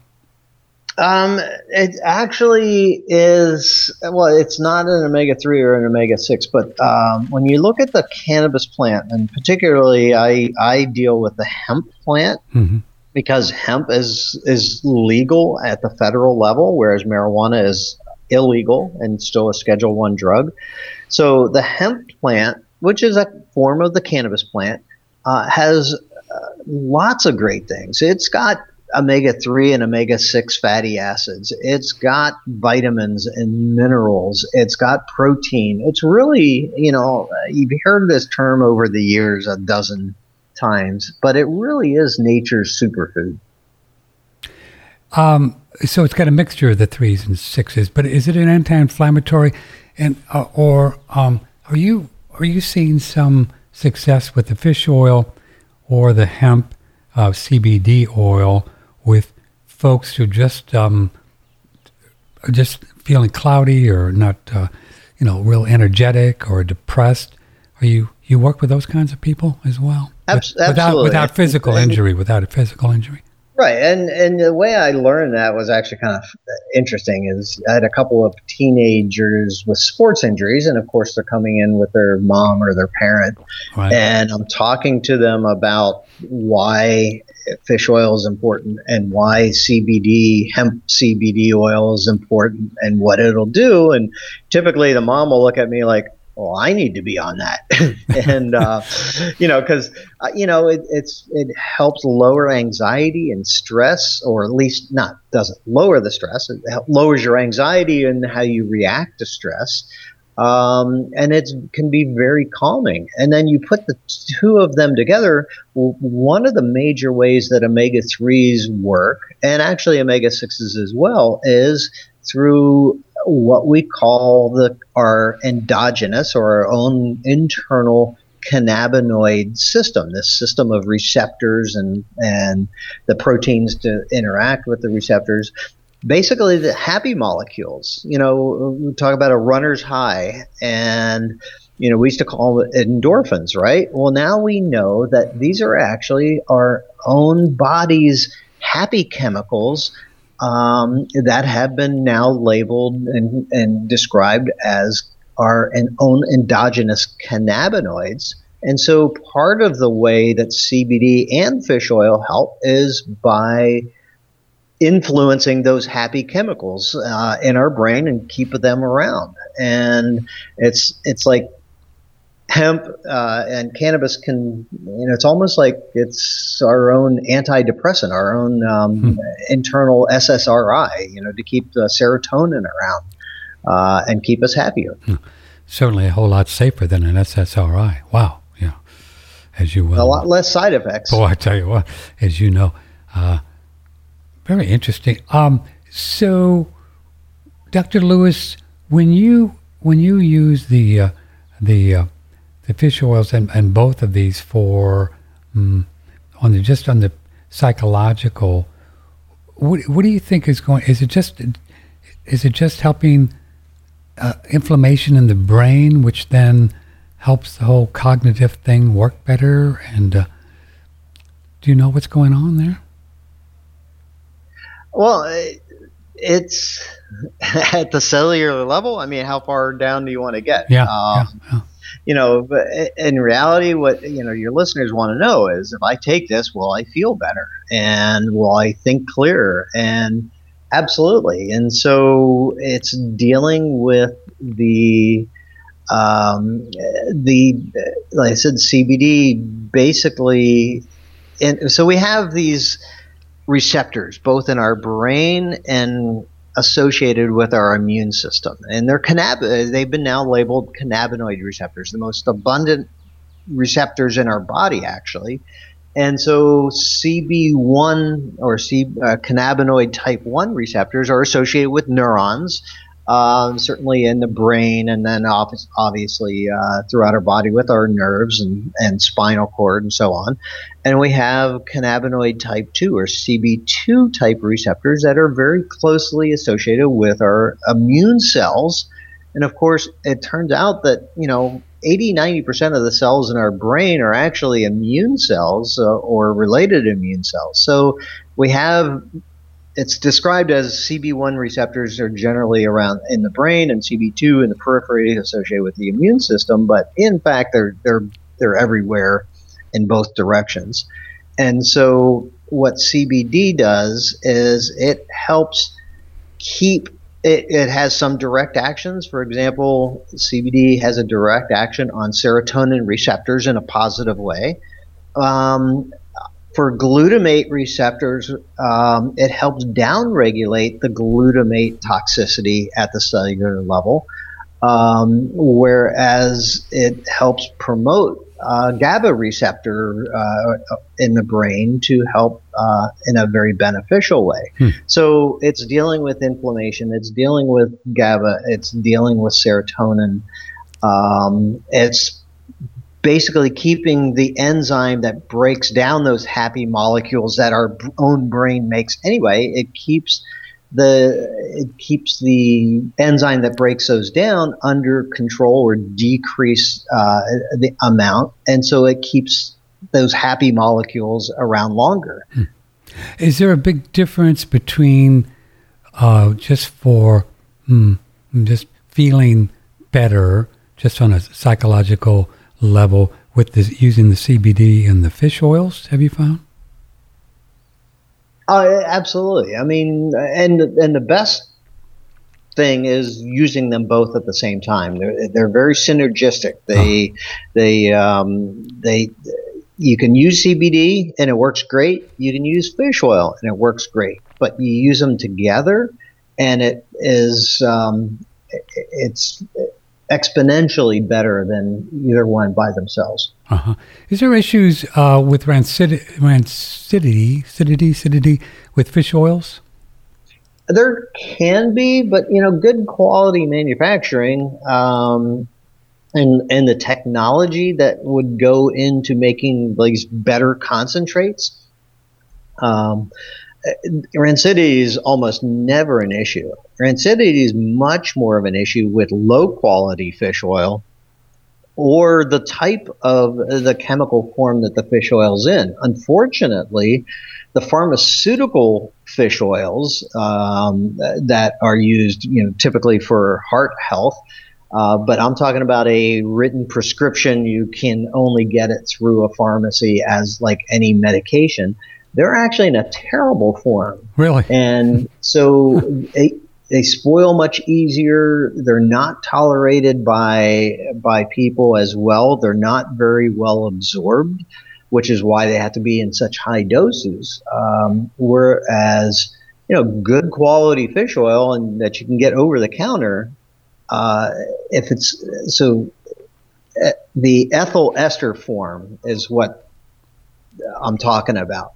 Um, it actually is, well, it's not an omega three or an omega six, but um, when you look at the cannabis plant, and particularly I, I deal with the hemp plant, mm-hmm. because hemp is, is legal at the federal level, whereas marijuana is illegal and still a Schedule One drug. So the hemp plant, which is a form of the cannabis plant, uh, has uh, lots of great things. It's got omega three and omega six fatty acids. It's got vitamins and minerals. It's got protein. It's really, you know, you've heard this term over the years a dozen times, but it really is nature's superfood. Um, so it's got a mixture of the threes and sixes, but is it an anti-inflammatory? And uh, or um, are you are you seeing some success with the fish oil or the hemp uh, C B D oil with folks who just um, are just feeling cloudy or not, uh, you know, real energetic or depressed? Are you you work with those kinds of people as well? Abs- with, absolutely. Without, without physical and, injury, without a physical injury. Right, and and the way I learned that was actually kind of interesting. Is I had a couple of teenagers with sports injuries, and of course they're coming in with their mom or their parent, right. And I'm talking to them about why fish oil is important and why C B D, hemp C B D oil is important and what it'll do. And typically the mom will look at me like, well, I need to be on that. and, uh, you know, because, uh, you know, it, it's it helps lower anxiety and stress, or at least not doesn't lower the stress. It lowers your anxiety and how you react to stress. Um, and it can be very calming. And then you put the two of them together. Well, one of the major ways that omega threes work, and actually omega sixes as well, is through what we call the our endogenous or our own internal cannabinoid system, this system of receptors and, and the proteins to interact with the receptors. Basically, the happy molecules. You know, we talk about a runner's high, and, you know, we used to call it endorphins, right? Well, now we know that these are actually our own body's happy chemicals um, that have been now labeled and, and described as our an own endogenous cannabinoids. And so part of the way that C B D and fish oil help is by influencing those happy chemicals uh, in our brain and keep them around. And it's it's like hemp uh, and cannabis can, you know, it's almost like it's our own antidepressant, our own um, hmm. internal S S R I, you know, to keep the serotonin around uh, and keep us happier. Hmm. Certainly a whole lot safer than an S S R I. Wow. Yeah. As you well A lot less side effects. Boy, I tell you what, as you know, uh, very interesting. Um, so, Doctor Lewis, when you when you use the uh, the uh, the fish oils and, and both of these for um, on the just on the psychological, what what do you think is going? Is it just is it just helping uh, inflammation in the brain, which then helps the whole cognitive thing work better? And uh, do you know what's going on there? Well, it's at the cellular level. I mean, how far down do you want to get? Yeah, um, yeah, yeah. You know, but in reality, what you know your listeners want to know is, if I take this, will I feel better, and will I think clearer? And absolutely. And so it's dealing with the um, the like I said, C B D basically, and so we have these receptors both in our brain and associated with our immune system, and they're cannab- they've been now labeled cannabinoid receptors, the most abundant receptors in our body, actually. And so C B one or C uh, cannabinoid type one receptors are associated with neurons, uh, certainly in the brain, and then obviously uh, throughout our body with our nerves and, and spinal cord and so on. And we have cannabinoid type two or C B two type receptors that are very closely associated with our immune cells. And of course, it turns out that, you know, eighty, ninety percent of the cells in our brain are actually immune cells uh, or related immune cells. So we have, it's described as C B one receptors are generally around in the brain, and C B two in the periphery associated with the immune system. But in fact, they're they're they're everywhere in both directions. And so what C B D does is it helps keep it, it has some direct actions. For example, C B D has a direct action on serotonin receptors in a positive way. Um, for glutamate receptors, um, it helps downregulate the glutamate toxicity at the cellular level, um, whereas it helps promote uh, GABA receptor uh, in the brain to help uh, in a very beneficial way. Hmm. So it's dealing with inflammation, it's dealing with GABA, it's dealing with serotonin. Um, it's basically keeping the enzyme that breaks down those happy molecules that our own brain makes anyway. It keeps the it keeps the enzyme that breaks those down under control or decrease uh, the amount, and so it keeps those happy molecules around longer. Hmm. Is there a big difference between uh, just for hmm, just feeling better, just on a psychological level, with this, using the C B D and the fish oils, have you found? Uh, absolutely. I mean, and and the best thing is using them both at the same time. They're they're very synergistic. They oh. they um, they you can use C B D and it works great. You can use fish oil and it works great. But you use them together, and it is um, it's exponentially better than either one by themselves. Uh-huh. Is there issues uh, with rancid- rancidity, acidity, acidity with fish oils? There can be, but you know, good quality manufacturing um, and and the technology that would go into making these better concentrates. Um, rancidity is almost never an issue. Rancidity is much more of an issue with low quality fish oil or the type of the chemical form that the fish oil is in. Unfortunately, the pharmaceutical fish oils um, that are used, you know, typically for heart health, uh, but I'm talking about a written prescription. You can only get it through a pharmacy as like any medication. They're actually in a terrible form. Really? And so they, they spoil much easier. They're not tolerated by by people as well. They're not very well absorbed, which is why they have to be in such high doses. Um, whereas, you know, good quality fish oil and that you can get over the counter, uh, if it's so, uh, the ethyl ester form is what I'm talking about.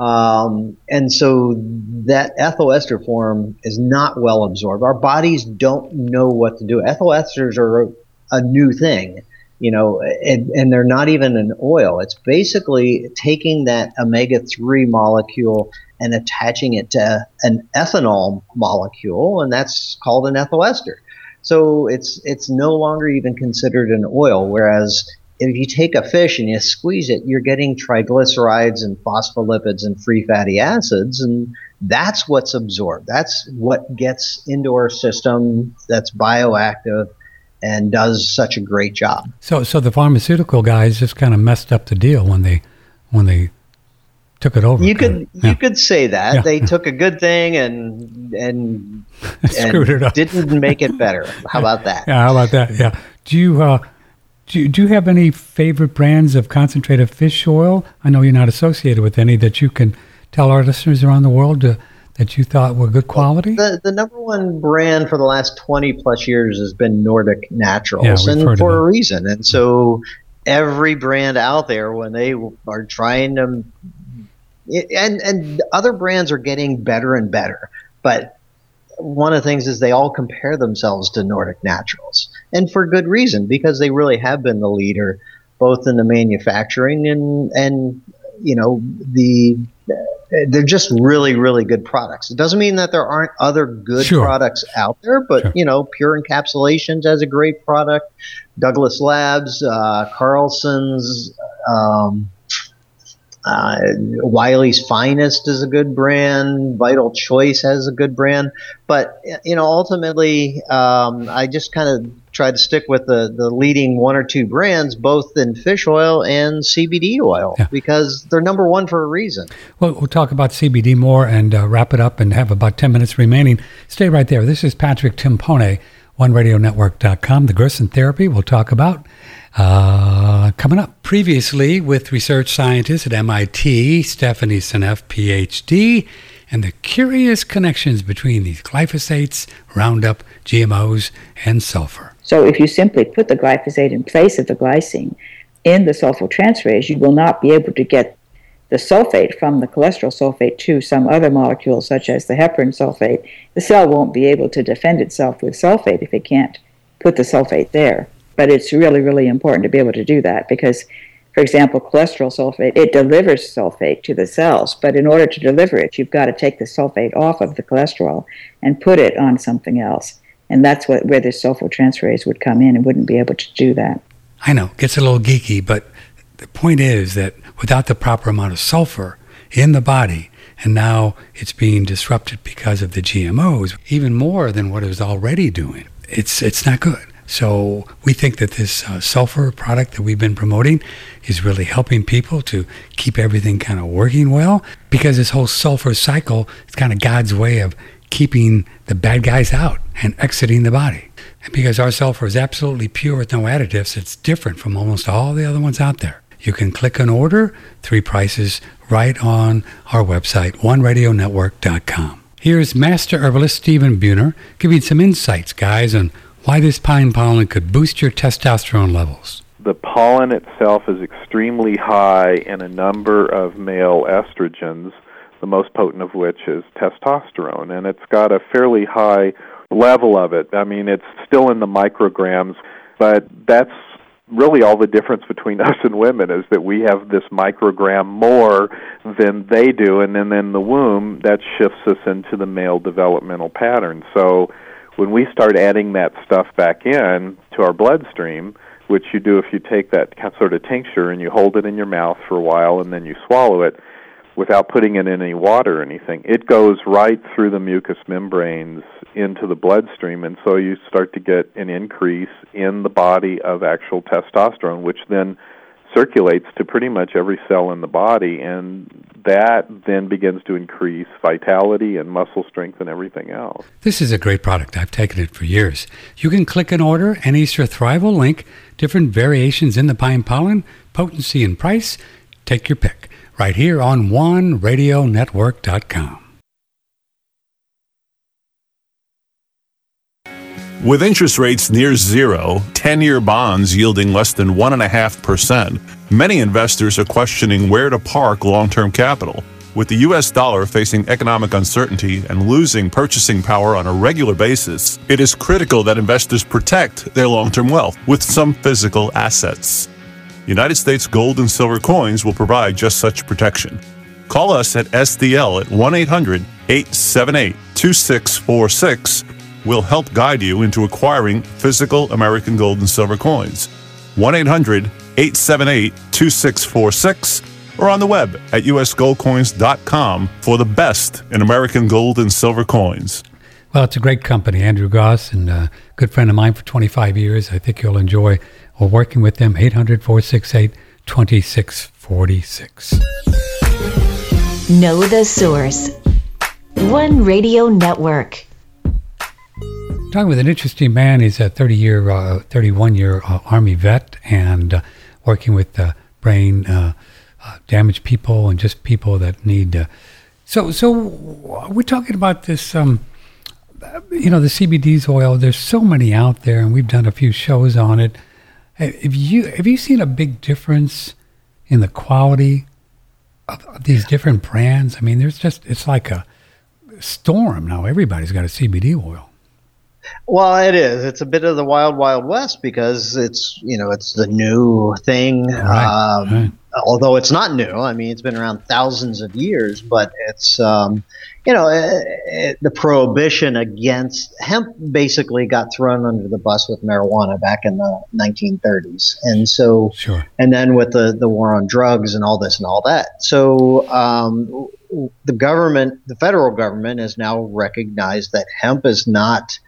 Um, and so that ethyl ester form is not well absorbed. Our bodies don't know what to do. Ethyl esters are a, a new thing. You know, and, and they're not even an oil. It's basically taking that omega three molecule and attaching it to an ethanol molecule, and that's called an ethyl ester. So it's it's no longer even considered an oil, whereas if you take a fish and you squeeze it, you're getting triglycerides and phospholipids and free fatty acids, and that's what's absorbed. That's what gets into our system that's bioactive and does such a great job. So, so the pharmaceutical guys just kind of messed up the deal when they, when they took it over. You could, yeah. you could say that yeah. they took a good thing and and, screwed and it up. didn't make it better. How about that? Yeah, how about that? Yeah. Do you uh, do you, do you have any favorite brands of concentrated fish oil? I know you're not associated with any that you can tell our listeners around the world to. That you thought were good quality? The the number one brand for the last twenty plus years has been Nordic Naturals, yeah, and for a reason. And so every brand out there, when they are trying to, and and other brands are getting better and better, but one of the things is they all compare themselves to Nordic Naturals, and for good reason, because they really have been the leader, both in the manufacturing and and you know the. They're just really, really good products. It doesn't mean that there aren't other good sure. products out there, but, sure. you know, Pure Encapsulations has a great product. Douglas Labs, uh, Carlson's, um, uh, Wiley's Finest is a good brand. Vital Choice has a good brand. But, you know, ultimately, um, I just kind of try to stick with the, the leading one or two brands, both in fish oil and C B D oil, yeah. because they're number one for a reason. Well, we'll talk about C B D more and uh, wrap it up and have about ten minutes remaining. Stay right there. This is Patrick Timpone, one radio network dot com. The Gerson Therapy we'll talk about uh, coming up. Previously with research scientist at M I T, Stephanie Seneff, P H D, and the curious connections between these glyphosates, Roundup, G M Os, and sulfur. So if you simply put the glyphosate in place of the glycine in the sulfotransferase, you will not be able to get the sulfate from the cholesterol sulfate to some other molecule, such as the heparin sulfate. The cell won't be able to defend itself with sulfate if it can't put the sulfate there. But it's really, really important to be able to do that because, for example, cholesterol sulfate, it delivers sulfate to the cells, but in order to deliver it, you've got to take the sulfate off of the cholesterol and put it on something else. And that's what where the sulfotransferase would come in and wouldn't be able to do that. I know, it gets a little geeky, but the point is that without the proper amount of sulfur in the body, and now it's being disrupted because of the G M Os, even more than what it was already doing, it's it's not good. So we think that this uh, sulfur product that we've been promoting is really helping people to keep everything kind of working well, because this whole sulfur cycle is kind of God's way of keeping the bad guys out and exiting the body. And because our sulfur is absolutely pure with no additives, it's different from almost all the other ones out there. You can click and order three prices right on our website, one radio network dot com. Here's Master Herbalist Stephen Buhner giving some insights, guys, on why this pine pollen could boost your testosterone levels. The pollen itself is extremely high in a number of male estrogens, the most potent of which is testosterone, and it's got a fairly high level of it. I mean, it's still in the micrograms, but that's really all the difference between us and women, is that we have this microgram more than they do, and then in the womb, that shifts us into the male developmental pattern. So when we start adding that stuff back in to our bloodstream, which you do if you take that sort of tincture and you hold it in your mouth for a while and then you swallow it without putting it in any water or anything, it goes right through the mucous membranes into the bloodstream, and so you start to get an increase in the body of actual testosterone, which then circulates to pretty much every cell in the body, and that then begins to increase vitality and muscle strength and everything else. This is a great product. I've taken it for years. You can click and order any Thrival link, different variations in the pine pollen, potency and price. Take your pick right here on one radio network dot com. With interest rates near zero, ten-year bonds yielding less than one point five percent, many investors are questioning where to park long-term capital. With the U S dollar facing economic uncertainty and losing purchasing power on a regular basis, it is critical that investors protect their long-term wealth with some physical assets. United States gold and silver coins will provide just such protection. Call us at S D L at one eight hundred, eight seven eight, two six four six. We'll help guide you into acquiring physical American gold and silver coins. one eight hundred, eight seven eight, two six four six or on the web at U S gold coins dot com for the best in American gold and silver coins. Well, it's a great company, Andrew Goss, and a good friend of mine for twenty-five years. I think you'll enjoy working with them. eight hundred, four six eight, two six four six. Know the source. One Radio Network. Talking with an interesting man. He's a thirty-year, uh, thirty-one-year uh, Army vet, and uh, working with uh, brain uh, uh, damaged people and just people that need. Uh, so, so we're talking about this. Um, you know, the C B D's oil. There's so many out there, and we've done a few shows on it. Have you have you seen a big difference in the quality of, of these different brands? I mean, there's just it's like a storm now. Everybody's got a C B D oil. Well, it is. It's a bit of the wild, wild west because it's, you know, it's the new thing. Right, um, right. Although it's not new. I mean, it's been around thousands of years, but it's, um, you know, it, it, the prohibition against hemp basically got thrown under the bus with marijuana back in the nineteen thirties. And so, sure. And then with the, the war on drugs and all this and all that. So um, the government, the federal government has now recognized that hemp is not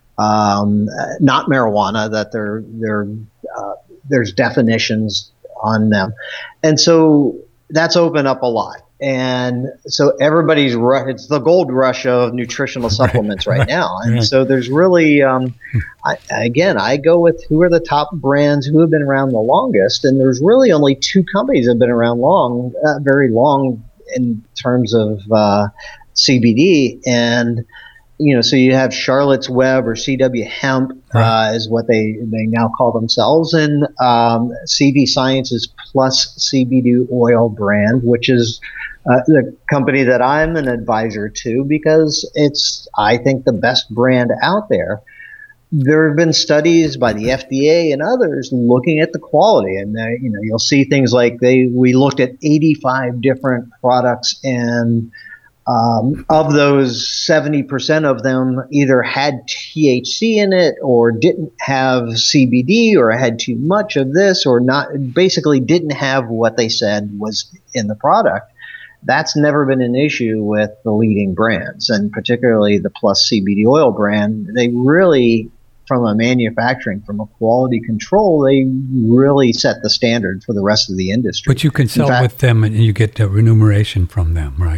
Um, not marijuana, that there there uh, there's definitions on them, and so that's opened up a lot. And so everybody's ru- it's the gold rush of nutritional supplements right, right now, and right. so there's really um, I, again I go with who are the top brands who have been around the longest, and there's really only two companies that have been around long, uh, very long in terms of uh, C B D. And you know, so you have Charlotte's Web or C W Hemp uh, is what they, they now call themselves, and um, C D Sciences Plus C B D Oil brand, which is uh, the company that I'm an advisor to because it's, I think, the best brand out there. There have been studies by the F D A and others looking at the quality, and uh, you know, you'll see things like they we looked at eighty-five different products, and Um, of those, seventy percent of them either had T H C in it or didn't have C B D or had too much of this or not, basically didn't have what they said was in the product. That's never been an issue with the leading brands, and particularly the Plus C B D oil brand. They really, from a manufacturing, from a quality control, they really set the standard for the rest of the industry. But you consult fact, with them and you get uh, remuneration from them, right?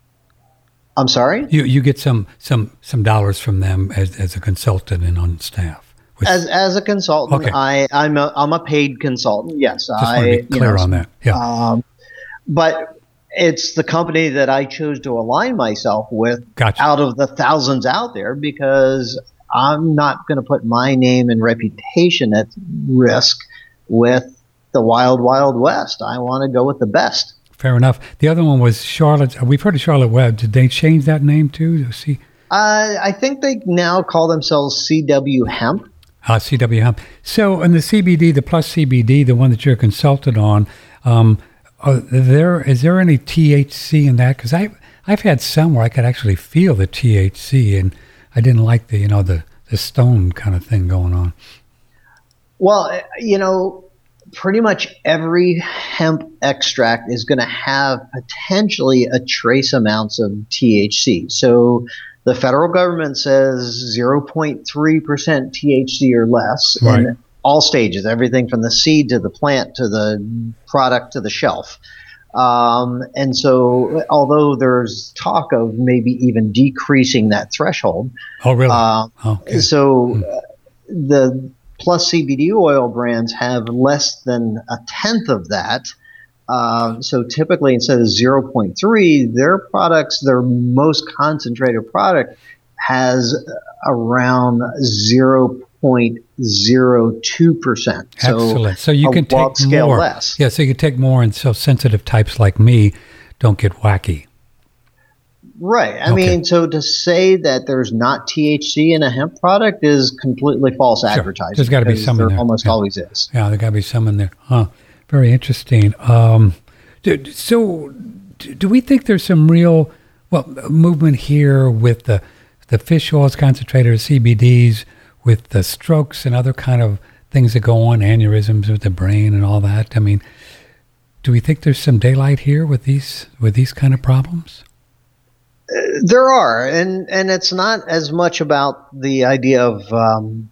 I'm sorry? You you get some some some dollars from them as as a consultant and on staff. As as a consultant, okay. I I'm a I'm a paid consultant. Yes, just I want to be clear you know, on that. Yeah. Um, but it's the company that I chose to align myself with gotcha. out of the thousands out there because I'm not going to put my name and reputation at risk with the wild, wild west. I want to go with the best. Fair enough. The other one was Charlotte. We've heard of Charlotte Web. Did they change that name too? See, uh, I think they now call themselves C W Hemp. Ah, C W Hemp. So, in the C B D, the Plus C B D, the one that you're consulted on, um, are there is there any T H C in that? Because I I've had some where I could actually feel the T H C, and I didn't like the you know the the stone kind of thing going on. Well, you know, pretty much every hemp extract is going to have potentially a trace amounts of T H C. So the federal government says zero point three percent T H C or less right. in all stages, everything from the seed to the plant to the product to the shelf. Um, and so although there's talk of maybe even decreasing that threshold. Oh, really? Uh, okay. So hmm. uh, the Plus C B D oil brands have less than a tenth of that. Uh, so typically instead of zero point three, their products, their most concentrated product has around zero point zero two percent. Excellent. So, so you can take scale more. Less. Yeah, so you can take more, and so sensitive types like me don't get wacky. Right. I okay. mean, so to say that there's not T H C in a hemp product is completely false sure. advertising. There's got to be some there in there. Almost yeah. always is. Yeah, there got to be some in there. Huh. Very interesting. Um, do, so do we think there's some real well movement here with the, the fish oils concentrated C B Ds, with the strokes and other kind of things that go on, aneurysms with the brain and all that? I mean, do we think there's some daylight here with these with these kind of problems? There are, and, and it's not as much about the idea of um,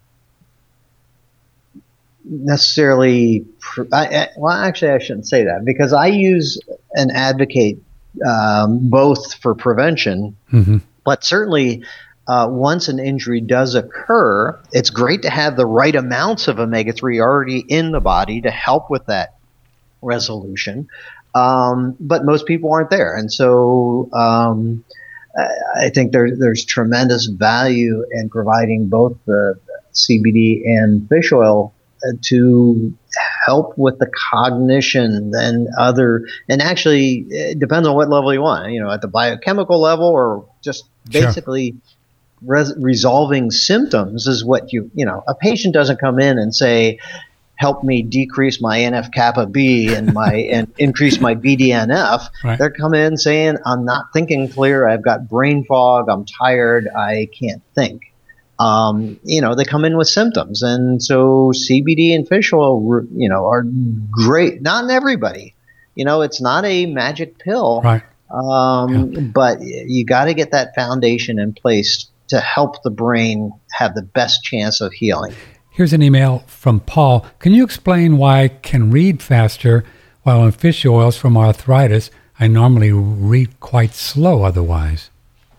necessarily. I, I, well, actually, I shouldn't say that because I use and advocate um, both for prevention, mm-hmm. but certainly uh, once an injury does occur, it's great to have the right amounts of omega three already in the body to help with that resolution. Um, but most people aren't there, and so. Um, I think there, there's tremendous value in providing both the C B D and fish oil uh, to help with the cognition and other, and actually it depends on what level you want, you know, at the biochemical level or just basically sure. res- resolving symptoms is what you, you know, a patient doesn't come in and say, help me decrease my N F kappa B and my and increase my B D N F. Right. They're coming in saying, I'm not thinking clear. I've got brain fog. I'm tired. I can't think. Um, you know, they come in with symptoms. And so C B D and fish oil, you know, are great. Not in everybody. You know, it's not a magic pill. Right. Um, yeah. But you got to get that foundation in place to help the brain have the best chance of healing. Here's an email from Paul. Can you explain why I can read faster while on fish oils from arthritis? I normally read quite slow otherwise.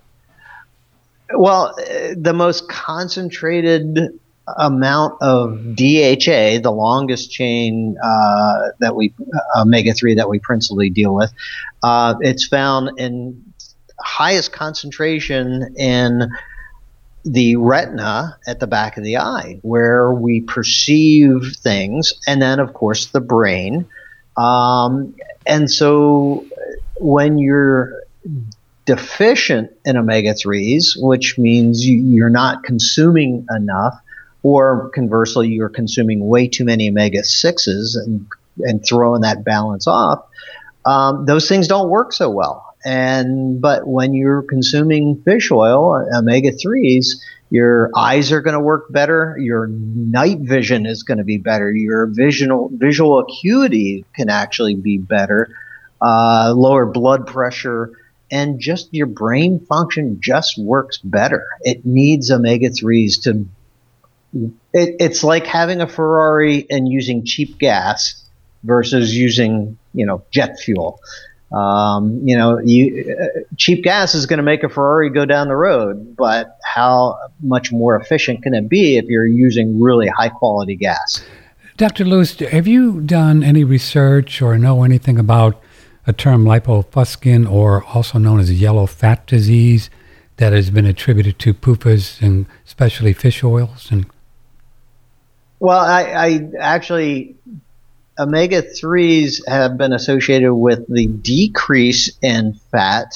Well, uh, the most concentrated amount of D H A, the longest chain uh, that we omega three that we principally deal with, uh, it's found in highest concentration in the retina at the back of the eye, where we perceive things, and then, of course, the brain. Um, and so when you're deficient in omega threes, which means you, you're not consuming enough, or conversely, you're consuming way too many omega sixes and, and throwing that balance off, um, those things don't work so well. And but when you're consuming fish oil, omega threes, your eyes are going to work better. Your night vision is going to be better. Your visual visual acuity can actually be better. Uh, lower blood pressure, and just your brain function just works better. It needs omega threes to. It, it's like having a Ferrari and using cheap gas versus using, you know, jet fuel. Um, you know, you, uh, cheap gas is going to make a Ferrari go down the road, but how much more efficient can it be if you're using really high quality gas? Doctor Lewis, have you done any research or know anything about a term lipofuscin, or also known as yellow fat disease? that has been attributed to P U F As and especially fish oils? And well, I, I actually, omega threes have been associated with the decrease in fat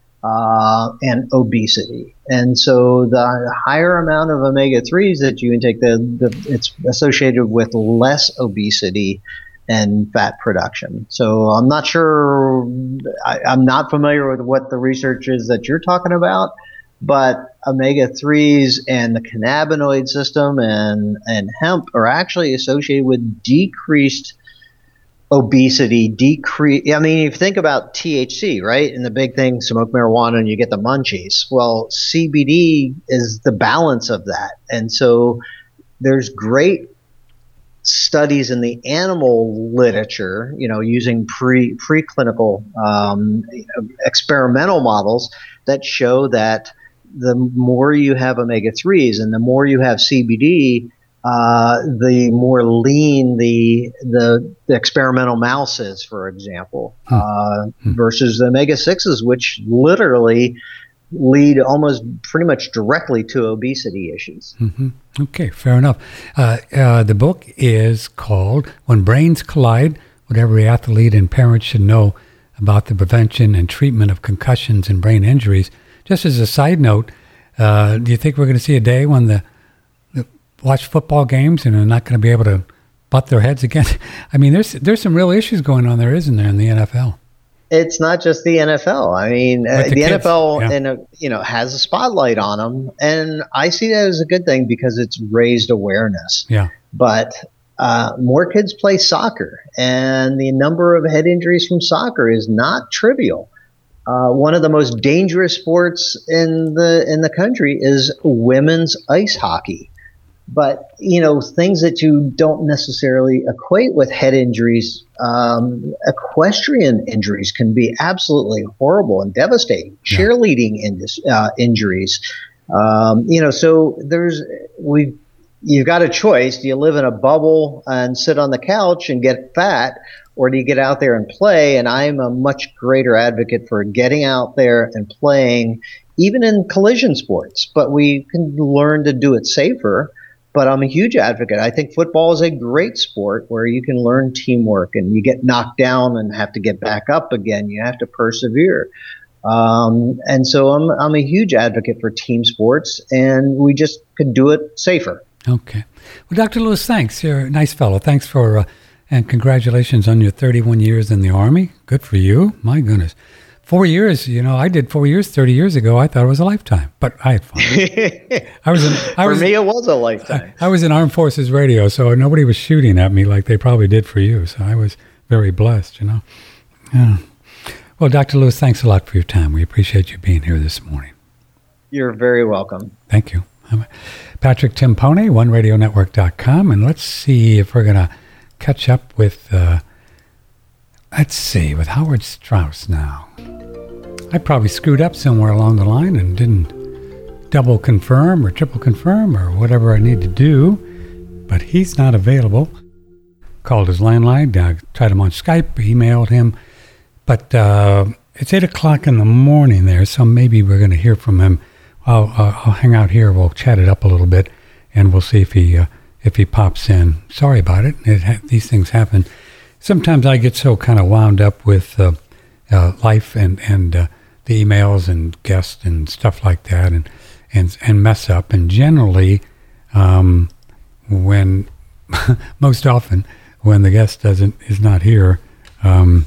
uh, and obesity. And so the higher amount of omega threes that you intake, the, the, it's associated with less obesity and fat production. So I'm not sure, I, I'm not familiar with what the research is that you're talking about, but omega threes and the cannabinoid system and, and hemp are actually associated with decreased obesity, decrease. I mean, if you think about T H C, right? And the big thing, smoke marijuana and you get the munchies. Well, C B D is the balance of that. And so there's great studies in the animal literature, you know, using pre preclinical um, experimental models that show that the more you have omega threes and the more you have C B D, uh, the more lean the, the the experimental mouse is, for example, hmm. uh, hmm. versus the omega sixes, which literally lead almost pretty much directly to obesity issues. Mm-hmm. Okay, fair enough. Uh, uh, the book is called When Brains Collide, What Every Athlete and Parent Should Know About the Prevention and Treatment of Concussions and Brain Injuries. Just as a side note, uh, do you think we're going to see a day when the, the watch football games and they're not going to be able to butt their heads again? I mean, there's there's some real issues going on there, isn't there, in the N F L? It's not just the N F L. I mean, uh, the, the N F L yeah. in a, you know, has a spotlight on them, and I see that as a good thing because it's raised awareness. Yeah. But uh, more kids play soccer, and the number of head injuries from soccer is not trivial. Uh, one of the most dangerous sports in the in the country is women's ice hockey. But, you know, things that you don't necessarily equate with head injuries, um, equestrian injuries can be absolutely horrible and devastating. Yeah. Cheerleading in, uh, injuries, um, you know, so there's, we, you've got a choice. Do you live in a bubble and sit on the couch and get fat, or do you get out there and play? And I'm a much greater advocate for getting out there and playing, even in collision sports, but we can learn to do it safer. But I'm a huge advocate. I think football is a great sport where you can learn teamwork, and you get knocked down and have to get back up again. You have to persevere. Um, and so I'm I'm a huge advocate for team sports, and we just could do it safer. Okay. Well, Doctor Lewis, thanks. You're a nice fellow. Thanks for, uh, and congratulations on your thirty-one years in the Army. Good for you. My goodness. Four years, you know, I did four years thirty years ago. I thought it was a lifetime, but I had fun. I was in, I for was, me, it was a lifetime. I, I was in Armed Forces Radio, so nobody was shooting at me like they probably did for you. So I was very blessed, you know. Yeah. Well, Doctor Lewis, thanks a lot for your time. We appreciate you being here this morning. You're very welcome. Thank you. Patrick Timpone, one radio network dot com, and let's see if we're going to catch up with, uh, let's see, with Howard Strauss now. I probably screwed up somewhere along the line and didn't double confirm or triple confirm or whatever I need to do, but he's not available. Called his landline, uh, tried him on Skype, emailed him, but uh, it's eight o'clock in the morning there, so maybe we're going to hear from him. I'll, uh, I'll hang out here, we'll chat it up a little bit, and we'll see if he uh, if he pops in. Sorry about it. it ha- these things happen. Sometimes I get so kind of wound up with uh, uh, life and, and uh, the emails and guests and stuff like that, and and and mess up. And generally, um, when most often when the guest doesn't is not here, um,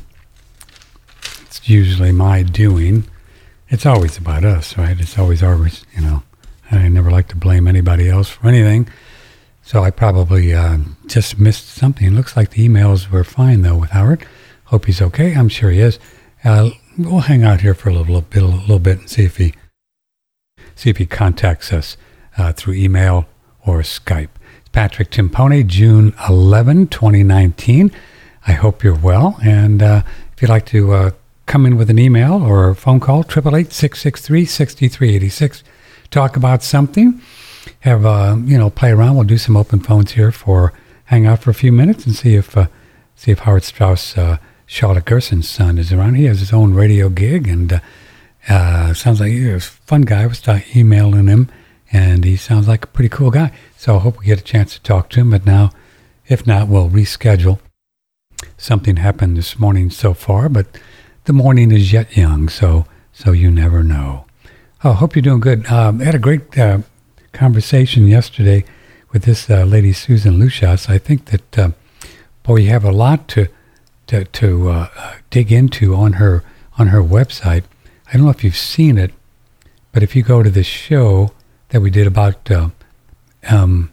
it's usually my doing. It's always about us, right? It's always ours, you know. I never like to blame anybody else for anything. So I probably uh, just missed something. It looks like the emails were fine though with Howard. Hope he's okay. I'm sure he is. Uh, We'll hang out here for a little bit, a little bit, and see if he, see if he contacts us uh, through email or Skype. It's Patrick Timpone, June eleventh, twenty nineteen. I hope you're well, and uh, if you'd like to uh, come in with an email or a phone call, eight eight eight, six six three, six three eight six. Talk about something. Have uh, you know, play around. We'll do some open phones here for hang out for a few minutes and see if uh, see if Howard Strauss. Uh, Charlotte Gerson's son is around. He has his own radio gig, and uh, Uh, sounds like he's a fun guy. I was emailing him, and he sounds like a pretty cool guy. So I hope we get a chance to talk to him. But now, if not, we'll reschedule. Something happened this morning so far, but the morning is yet young, so so you never know. I oh, hope you're doing good. Um, I had a great uh, conversation yesterday with this uh, lady, Susan Luchas. I think that, uh, boy, you have a lot to to, to uh, dig into on her on her website. I don't know if you've seen it, but if you go to the show that we did about uh, um,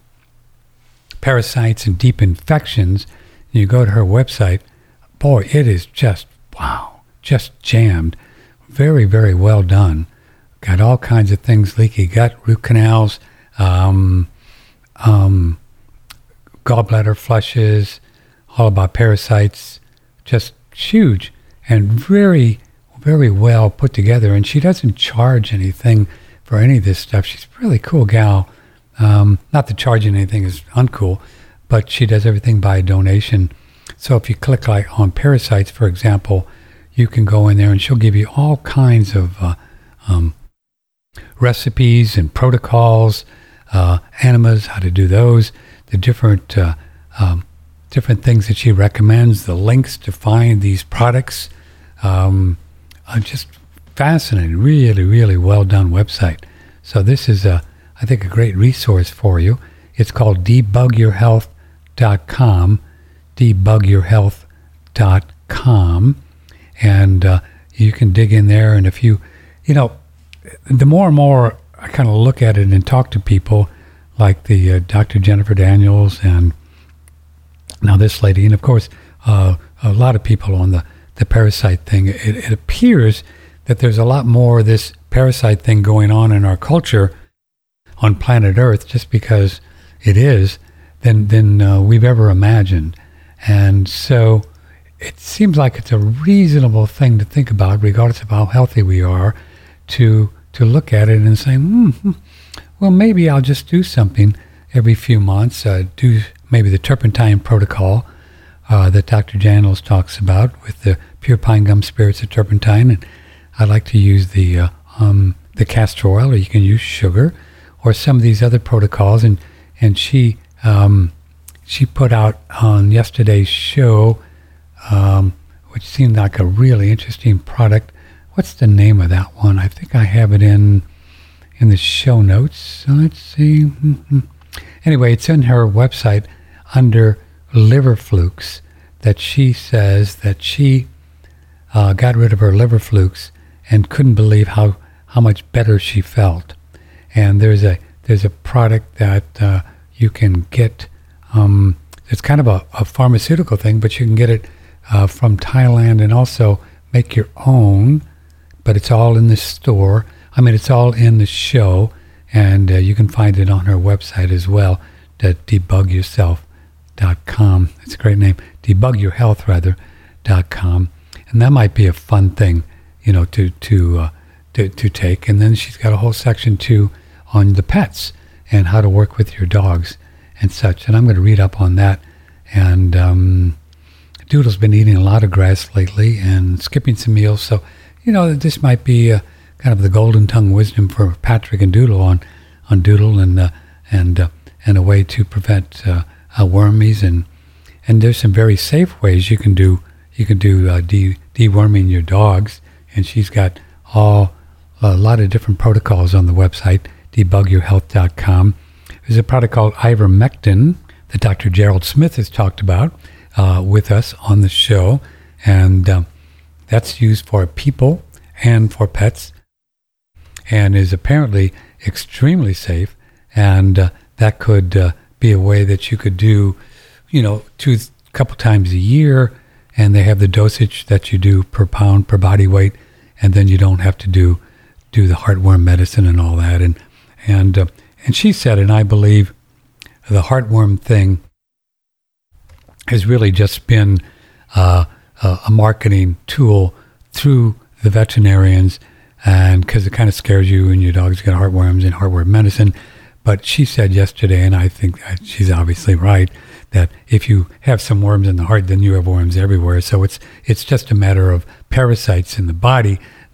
parasites and deep infections, and you go to her website, boy, it is just, wow, just jammed. Very, very well done. Got all kinds of things, leaky gut, root canals, um, um, gallbladder flushes, all about parasites, just huge and very, very well put together. And she doesn't charge anything for any of this stuff. She's a really cool gal. Um, not that charging anything is uncool, but she does everything by donation. So if you click like on parasites, for example, you can go in there and she'll give you all kinds of uh, um, recipes and protocols, uh, enemas, how to do those, the different uh, um, different things that she recommends, the links to find these products. Um, uh, just fascinating, really, really well done website. So this is, a, I think, a great resource for you. It's called debug your health dot com, debug your health dot com. And uh, you can dig in there. And if you, you know, the more and more I kind of look at it and talk to people like the uh, Doctor Jennifer Daniels and now this lady, and of course, uh, a lot of people on the, the parasite thing, it, it appears that there's a lot more of this parasite thing going on in our culture on planet Earth, just because it is, than, than uh, we've ever imagined. And so it seems like it's a reasonable thing to think about, regardless of how healthy we are, to to look at it and say, hmm, well, maybe I'll just do something every few months, uh, do maybe the turpentine protocol uh, that Doctor Daniels talks about with the pure pine gum spirits of turpentine. And I like to use the uh, um, the castor oil, or you can use sugar, or some of these other protocols. And and she um, she put out on yesterday's show, um, which seemed like a really interesting product. What's the name of that one? I think I have it in in the show notes. So let's see. Mm-hmm. Anyway, it's in her website under liver flukes that she says that she uh, got rid of her liver flukes and couldn't believe how, how much better she felt. And there's a there's a product that uh, you can get. Um, it's kind of a, a pharmaceutical thing, but you can get it uh, from Thailand and also make your own. But it's all in the store. I mean, it's all in the show, and uh, you can find it on her website as well, at debug yourself dot com. It's a great name, debug your health rather dot com, and that might be a fun thing, you know, to to uh, to to take. And then she's got a whole section too on the pets and how to work with your dogs and such. And I'm going to read up on that. And um, Doodle's been eating a lot of grass lately and skipping some meals, so. You know, this might be uh, kind of the golden tongue wisdom for Patrick and Doodle on, on Doodle and uh, and uh, and a way to prevent uh, uh, wormies, and and there's some very safe ways you can do you can do uh, de- deworming your dogs, and she's got all a lot of different protocols on the website debug your health dot com. There's a product called ivermectin that Doctor Gerald Smith has talked about uh, with us on the show, and. Um, That's used for people and for pets, and is apparently extremely safe. And uh, that could uh, be a way that you could do, you know, two couple times a year, and they have the dosage that you do per pound per body weight, and then you don't have to do do the heartworm medicine and all that. And and uh, and she said, and I believe the heartworm thing has really just been. Uh, Uh, a marketing tool through the veterinarians, and because it kind of scares you and your dogs get heartworms and heartworm medicine. But she said yesterday, and I think she's obviously right, that if you have some worms in the heart, then you have worms everywhere. So it's it's just a matter of parasites in the body,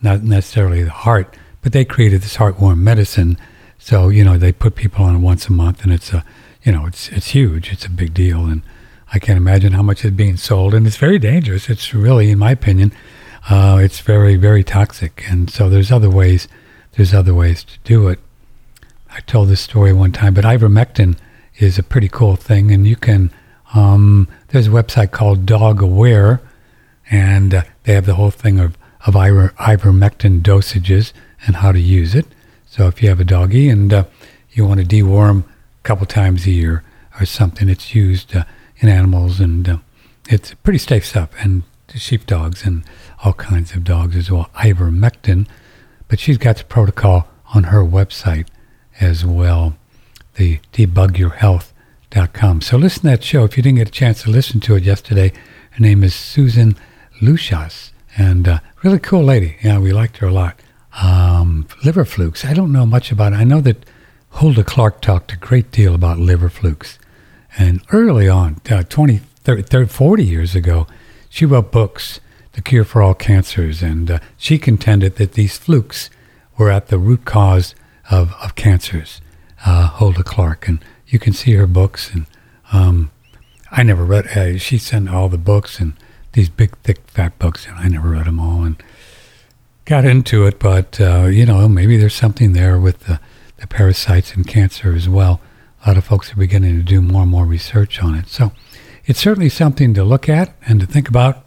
not necessarily the heart, but they created this heartworm medicine. So, you know, they put people on it once a month, and it's a, you know, it's it's huge. It's a big deal, and I can't imagine how much is being sold, and it's very dangerous. It's really, in my opinion, uh, it's very, very toxic. And so there's other ways, there's other ways to do it. I told this story one time, but ivermectin is a pretty cool thing, and you can, um, there's a website called Dog Aware, and uh, they have the whole thing of, of iver, ivermectin dosages and how to use it. So if you have a doggy and uh, you want to deworm a couple times a year or something, it's used uh, in animals, and uh, it's pretty safe stuff, and sheepdogs and all kinds of dogs as well, ivermectin. But she's got the protocol on her website as well, the debug your health dot com. So listen to that show. If you didn't get a chance to listen to it yesterday, her name is Susan Luchas, and uh, really cool lady. Yeah, we liked her a lot. Um, liver flukes. I don't know much about it. I know that Hulda Clark talked a great deal about liver flukes. And early on, uh, twenty, thirty, thirty, forty years ago, she wrote books, The Cure for All Cancers, and uh, she contended that these flukes were at the root cause of, of cancers, uh, Hulda Clark. And you can see her books, and um, I never read, uh, she sent all the books, and these big, thick, fat books, and I never read them all, and got into it, but, uh, you know, maybe there's something there with the, the parasites and cancer as well. A lot of folks are beginning to do more and more research on it. So it's certainly something to look at and to think about,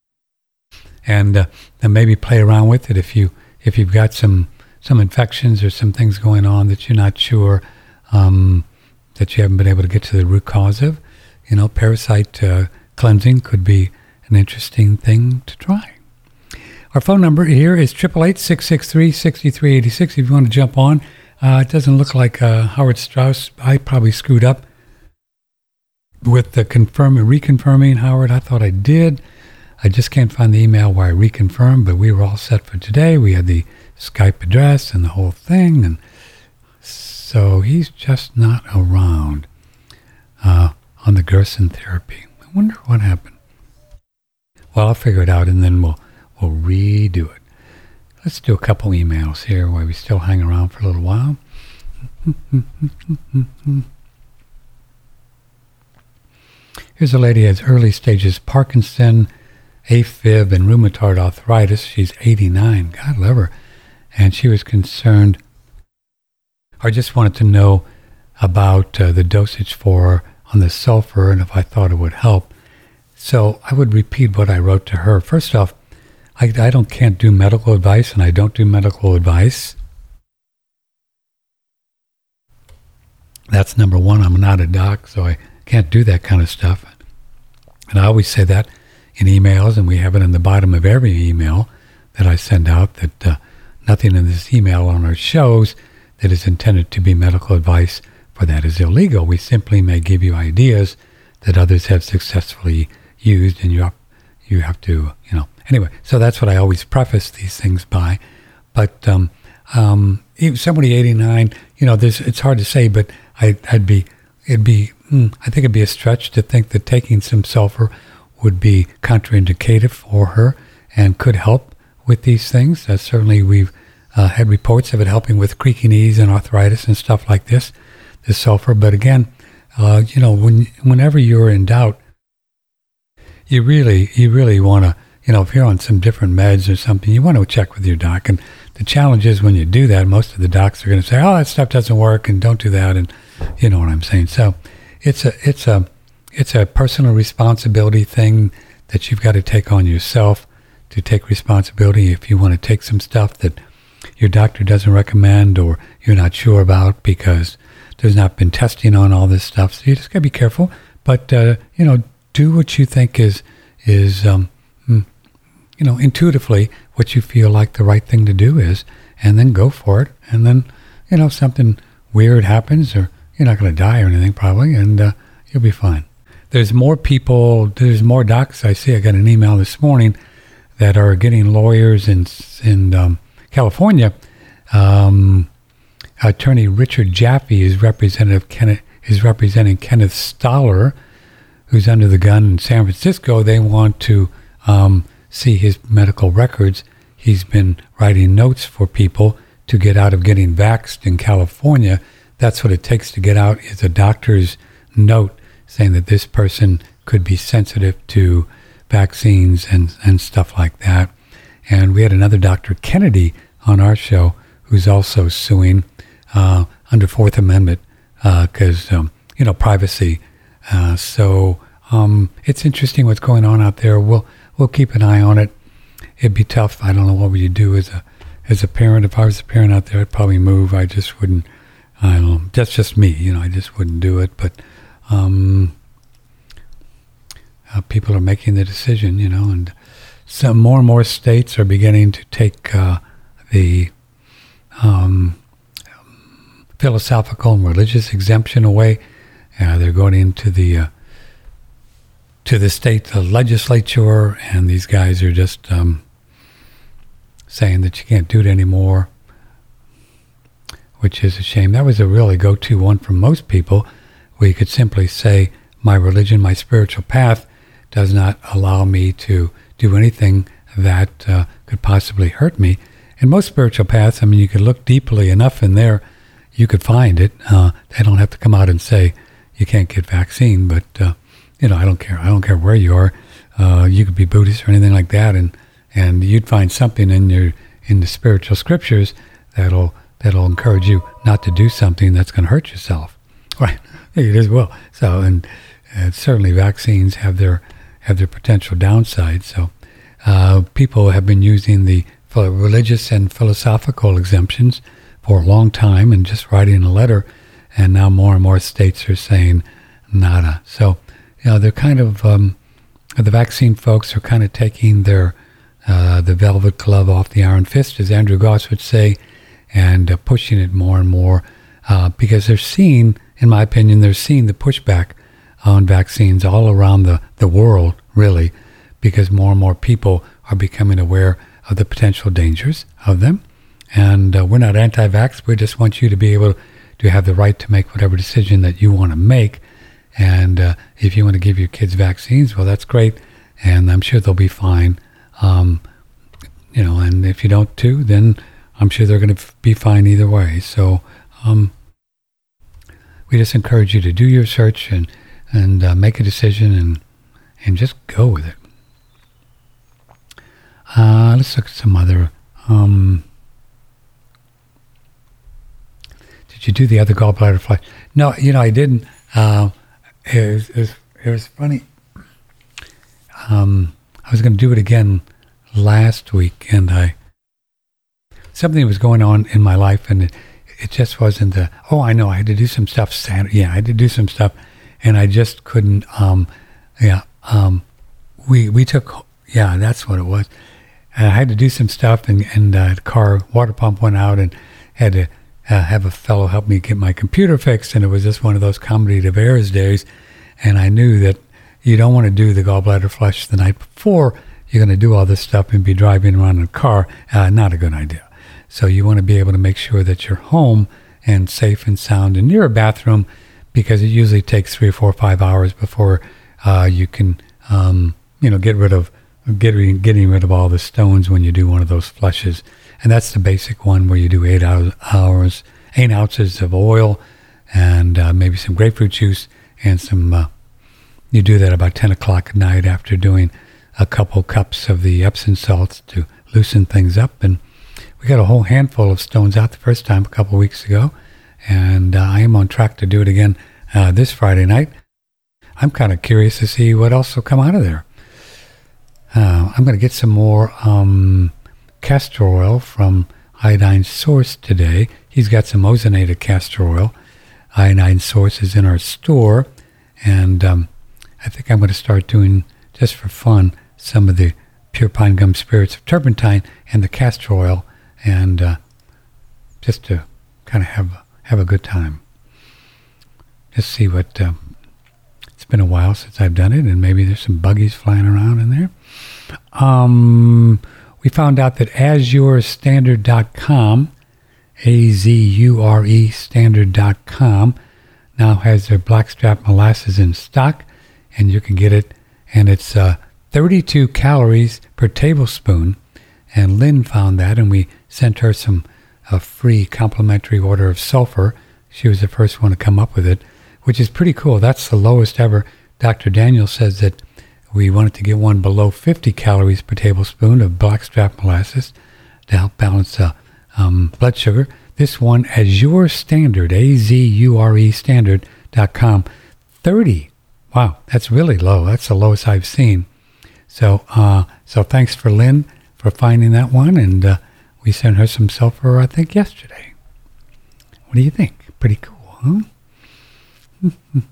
and uh, then maybe play around with it if, you, if you've got some, some infections or some things going on that you're not sure, um, that you haven't been able to get to the root cause of. You know, parasite uh, cleansing could be an interesting thing to try. Our phone number here is eight eight eight, six six three, six three eight six if you want to jump on. Uh, it doesn't look like uh, Howard Strauss. I probably screwed up with the confirming, reconfirming Howard. I thought I did. I just can't find the email where I reconfirmed, but we were all set for today. We had the Skype address and the whole thing, and so he's just not around uh, on the Gerson therapy. I wonder what happened. Well, I'll figure it out, and then we'll We'll redo it. Let's do a couple emails here while we still hang around for a little while. Here's a lady who has early stages Parkinson, AFib, and rheumatoid arthritis. She's eighty-nine. God love her. And she was concerned, I just wanted to know about uh, the dosage for her on the sulfur and if I thought it would help. So I would repeat what I wrote to her. First off, I, I don't can't do medical advice, and I don't do medical advice. That's number one. I'm not a doc, so I can't do that kind of stuff. And I always say that in emails, and we have it in the bottom of every email that I send out, that uh, nothing in this email on our shows that is intended to be medical advice, for that is illegal. We simply may give you ideas that others have successfully used, and you have, you have to, you know. Anyway, so that's what I always preface these things by. But um, um, even somebody eighty-nine, you know, there's, it's hard to say, but I, I'd be, it'd be, mm, I think it'd be a stretch to think that taking some sulfur would be contraindicated for her and could help with these things. Uh, certainly, we've uh, had reports of it helping with creaky knees and arthritis and stuff like this, the sulfur. But again, uh, you know, when whenever you're in doubt, you really, you really want to. You know, if you're on some different meds or something, you want to check with your doc. And the challenge is when you do that, most of the docs are going to say, "Oh, that stuff doesn't work," and don't do that. And you know what I'm saying. So it's a it's a it's a personal responsibility thing that you've got to take on yourself, to take responsibility if you want to take some stuff that your doctor doesn't recommend or you're not sure about because there's not been testing on all this stuff. So you just got to be careful. But uh, you know, do what you think is is um, you know, intuitively what you feel like the right thing to do is, and then go for it. And then, you know, something weird happens, or you're not going to die or anything probably, and uh, you'll be fine. There's more people, there's more docs I see. I got an email this morning that are getting lawyers in in um, California. Um, attorney Richard Jaffe is representative Kenneth is representing Kenneth Stoller, who's under the gun in San Francisco. They want to um, see his medical records. he's been writing notes for people to get out of getting vaxxed in California. That's what it takes to get out, is a doctor's note saying that this person could be sensitive to vaccines and, and stuff like that. And we had another Doctor Kennedy on our show who's also suing uh, under Fourth Amendment because, uh, um, you know, privacy. Uh, so um, it's interesting what's going on out there. We'll we'll keep an eye on it. It'd be tough. I don't know what would you do as a as a parent. If I was a parent out there, I'd probably move. I just wouldn't. I don't know. That's just me. You know, I just wouldn't do it. But um, uh, people are making the decision. You know, and some more and more states are beginning to take uh, the um, philosophical and religious exemption away. Uh, they're going into the uh, to the state the legislature, and these guys are just um, saying that you can't do it anymore, which is a shame. That was a really go-to one for most people, where you could simply say, my religion, my spiritual path does not allow me to do anything that uh, could possibly hurt me. And most spiritual paths, I mean, you could look deeply enough in there, you could find it. Uh, they don't have to come out and say you can't get vaccine, but uh, you know, I don't care. I don't care where you are. Uh, you could be Buddhist or anything like that, and and you'd find something in your in the spiritual scriptures that'll that'll encourage you not to do something that's going to hurt yourself. Right? It is well. So, and, and certainly vaccines have their have their potential downsides. So, uh, people have been using the religious and philosophical exemptions for a long time and just writing a letter, and now more and more states are saying nada. So, you know, they're kind of, um, the vaccine folks are kind of taking their, uh, the velvet glove off the iron fist, as Andrew Goss would say, and uh, pushing it more and more, uh, because they're seeing, in my opinion, they're seeing the pushback on vaccines all around the, the world, really, because more and more people are becoming aware of the potential dangers of them. And uh, we're not anti-vax. We just want you to be able to have the right to make whatever decision that you want to make. And uh, if you want to give your kids vaccines, well, that's great. And I'm sure they'll be fine. Um, you know, and if you don't too, then I'm sure they're going to f- be fine either way. So um, we just encourage you to do your research and, and uh, make a decision and, and just go with it. Uh, let's look at some other... Um, did you do the other gallbladder flush? No, you know, I didn't. Uh, it, was, it, was, it was funny. Um, I was going to do it again last week, and I something was going on in my life, and it, it just wasn't the, oh, I know, I had to do some stuff Saturday. Yeah, I had to do some stuff, and I just couldn't, um, yeah, um, we we took, yeah, that's what it was. I had to do some stuff, and, and uh, the car water pump went out, and had to uh, have a fellow help me get my computer fixed, and it was just one of those comedy of errors days, and I knew that you don't want to do the gallbladder flush the night before. You're going to do all this stuff and be driving around in a car. Uh, not a good idea. So you want to be able to make sure that you're home and safe and sound and near a bathroom, because it usually takes three or four or five hours before uh, you can, um, you know, get rid of Getting, getting rid of all the stones when you do one of those flushes. And that's the basic one, where you do eight hours, eight ounces of oil and uh, maybe some grapefruit juice and some, uh, you do that about ten o'clock at night after doing a couple cups of the Epsom salts to loosen things up. And we got a whole handful of stones out the first time a couple weeks ago. And uh, I am on track to do it again uh, this Friday night. I'm kind of curious to see what else will come out of there. Uh, I'm going to get some more um, castor oil from Iodine Source today. He's got some ozonated castor oil. Iodine Source is in our store. And um, I think I'm going to start doing, just for fun, some of the pure pine gum spirits of turpentine and the castor oil, and uh, just to kind of have, have a good time. Just see what... Uh, it's been a while since I've done it, and maybe there's some buggies flying around in there. Um, we found out that azure standard dot com, A Z U R E standard dot com, now has their blackstrap molasses in stock, and you can get it, and it's uh, thirty-two calories per tablespoon, and Lynn found that, and we sent her some a free complimentary order of sulfur. She was the first one to come up with it, which is pretty cool. That's the lowest ever. Doctor Daniel says that we wanted to get one below fifty calories per tablespoon of blackstrap molasses to help balance uh, um, blood sugar. This one, Azure Standard, A Z U R E standard dot com, thirty. Wow, that's really low. That's the lowest I've seen. So, uh, so thanks for Lynn for finding that one, and uh, we sent her some sulfur, I think, yesterday. What do you think? Pretty cool, huh?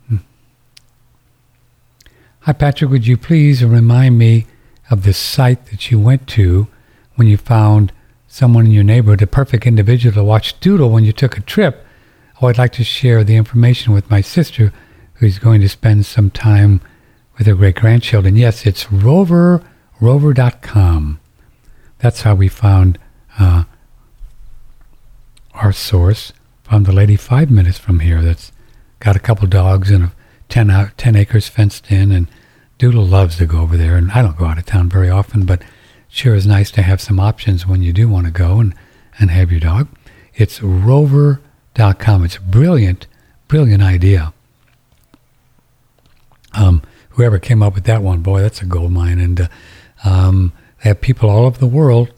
Hi, Patrick. Would you please remind me of the site that you went to when you found someone in your neighborhood, a perfect individual to watch doodle when you took a trip? Oh, I'd like to share the information with my sister, who's going to spend some time with her great-grandchildren. Yes, it's rover rover dot com. That's how we found uh, our source. Found the lady five minutes from here that's got a couple dogs and a ten, out, ten acres fenced in, and Doodle loves to go over there. And I don't go out of town very often, but sure is nice to have some options when you do want to go and, and have your dog. It's rover dot com. It's a brilliant, brilliant idea. Um, whoever came up with that one, boy, that's a gold mine. And uh, um, they have people all over the world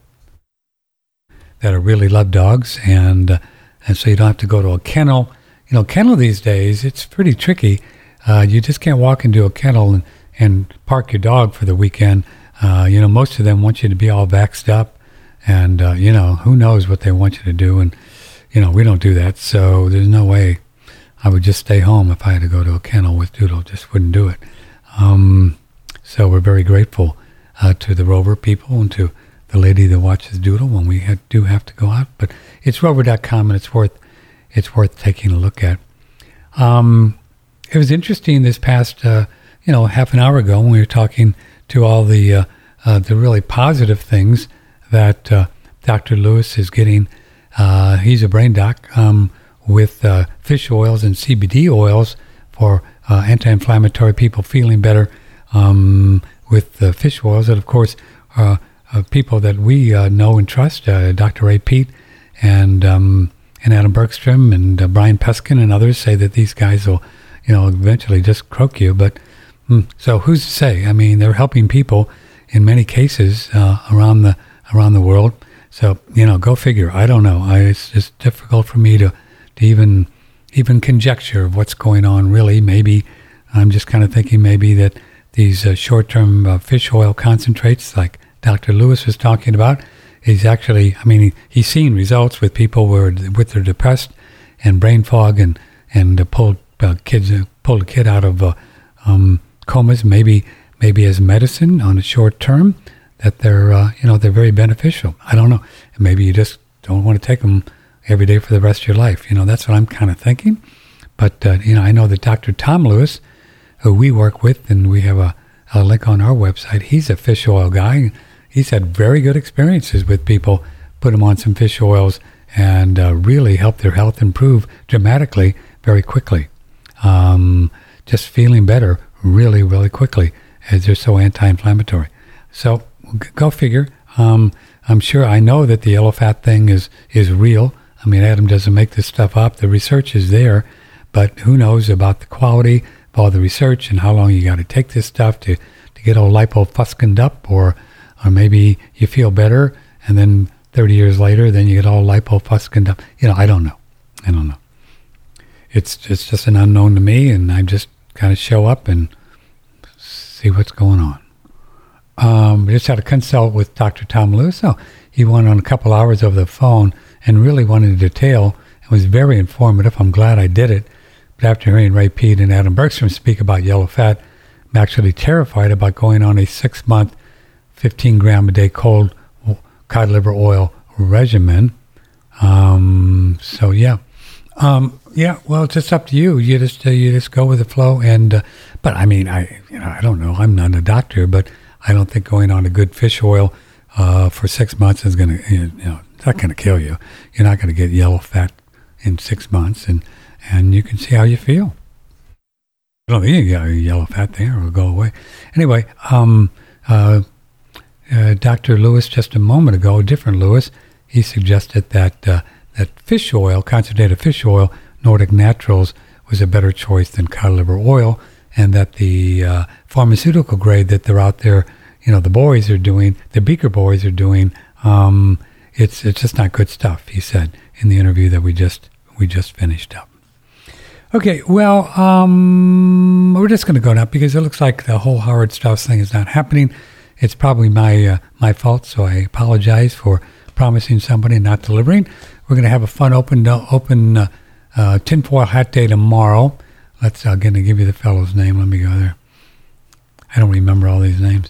that are really love dogs, and uh, and so you don't have to go to a kennel. You know, kennel these days, it's pretty tricky. Uh, you just can't walk into a kennel and, and park your dog for the weekend. Uh, you know, most of them want you to be all vaxxed up, and, uh, you know, who knows what they want you to do. And, you know, we don't do that, so there's no way I would just stay home if I had to go to a kennel with Doodle. Just wouldn't do it. Um, so we're very grateful uh, to the Rover people and to the lady that watches Doodle when we had, do have to go out. But it's rover dot com, and it's worth it's worth taking a look at. Um, it was interesting this past, uh, you know, half an hour ago when we were talking to all the uh, uh, the really positive things that uh, Doctor Lewis is getting. Uh, he's a brain doc um, with uh, fish oils and C B D oils for uh, anti-inflammatory people feeling better um, with the fish oils. And of course, uh, uh, people that we uh, know and trust, uh, Doctor Ray Peat and um, and Adam Bergstrom and uh, Brian Peskin and others say that these guys will, you know, eventually just croak you. But mm, so who's to say? I mean, they're helping people in many cases uh, around the around the world. So, you know, go figure. I don't know. I, it's just difficult for me to, to even even conjecture what's going on, really. Maybe I'm just kind of thinking maybe that these uh, short-term uh, fish oil concentrates, like Doctor Lewis was talking about, he's actually, I mean, he, he's seen results with people where with their depressed and brain fog and, and uh, pulled uh, kids, uh, pulled a kid out of uh, um, comas, maybe maybe as medicine on a short term, that they're, uh, you know, they're very beneficial. I don't know. Maybe you just don't want to take them every day for the rest of your life. You know, that's what I'm kind of thinking. But, uh, you know, I know that Doctor Tom Lewis, who we work with, and we have a, a link on our website, he's a fish oil guy. He's had very good experiences with people, put them on some fish oils, and uh, really help their health improve dramatically very quickly. Um, just feeling better really, really quickly, as they're so anti-inflammatory. So, go figure. Um, I'm sure, I know that the yellow fat thing is, is real. I mean, Adam doesn't make this stuff up. The research is there, but who knows about the quality of all the research and how long you got to take this stuff to, to get all lipofuscined up, or or maybe you feel better and then thirty years later, then you get all lipofuscined up. You know, I don't know. I don't know. It's, it's just an unknown to me, and I just kind of show up and see what's going on. Um, we just had a consult with Doctor Tom Lewis. So he went on a couple hours over the phone and really went into detail. It was very informative. I'm glad I did it. But after hearing Ray Peat and Adam Bergstrom speak about yellow fat, I'm actually terrified about going on a six-month, fifteen gram a day cold cod liver oil regimen. Um, so yeah, um, yeah. Well, it's just up to you. You just uh, you just go with the flow. And uh, but I mean, I you know I don't know. I'm not a doctor, but I don't think going on a good fish oil uh, for six months is going to, you know, it's not going to kill you. You're not going to get yellow fat in six months, and, and you can see how you feel. I don't think you got a yellow fat there, it'll go away. Anyway, um, uh, uh, Doctor Lewis, just a moment ago, a different Lewis, he suggested that uh, that fish oil, concentrated fish oil, Nordic Naturals, was a better choice than cod liver oil, and that the uh, pharmaceutical grade that they're out there, you know, the boys are doing, the Beaker boys are doing, um, it's it's just not good stuff, he said in the interview that we just we just finished up. Okay, well, um, we're just going to go now because it looks like the whole Howard Strauss thing is not happening. It's probably my uh, my fault, so I apologize for promising somebody and not delivering. We're going to have a fun open open uh, uh, tinfoil hat day tomorrow. Let's. I'm going to give you the fellow's name. Let me go there. I don't remember all these names.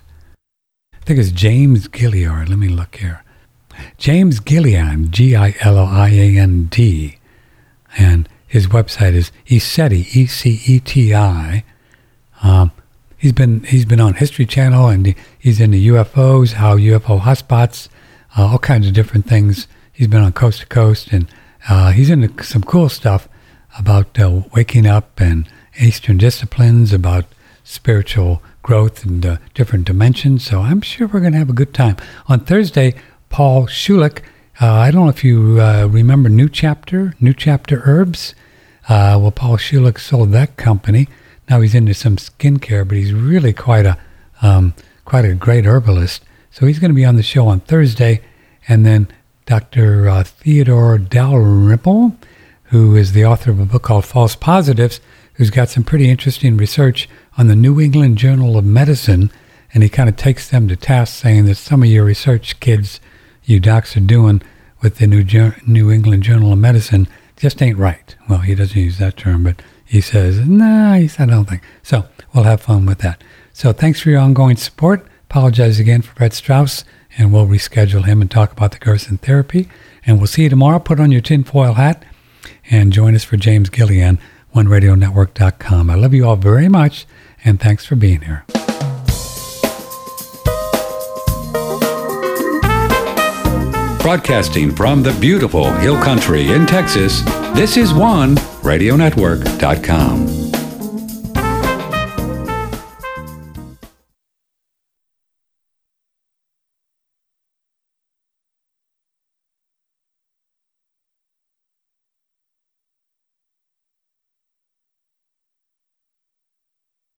I think it's James Gilliard. Let me look here. James Gilliand, G I L O I A N D, and his website is ECETI, E C E T I. Um, he's been he's been on History Channel, and he's into U F Os, how U F O hotspots, uh, all kinds of different things. He's been on Coast to Coast, and uh, he's into some cool stuff about uh, waking up and Eastern disciplines, about spiritual growth and uh, different dimensions. So I'm sure we're going to have a good time. On Thursday, Paul Schulich, uh, I don't know if you uh, remember New Chapter, New Chapter Herbs. Uh, well, Paul Schulich sold that company. Now he's into some skincare, but he's really quite a um, quite a great herbalist. So he's going to be on the show on Thursday. And then Doctor Uh, Theodore Dalrymple, who is the author of a book called False Positives, who's got some pretty interesting research on the New England Journal of Medicine. And he kind of takes them to task, saying that some of your research, kids, you docs are doing with the New, Jour- New England Journal of Medicine just ain't right. Well, he doesn't use that term, but he says, nah, he said, I don't think. So we'll have fun with that. So thanks for your ongoing support. Apologize again for Fred Strauss, and we'll reschedule him and talk about the Gerson therapy. And we'll see you tomorrow. Put on your tinfoil hat and join us for James Gillian, one radio network dot com. I love you all very much, and thanks for being here. Broadcasting from the beautiful Hill Country in Texas, this is one radio network dot com.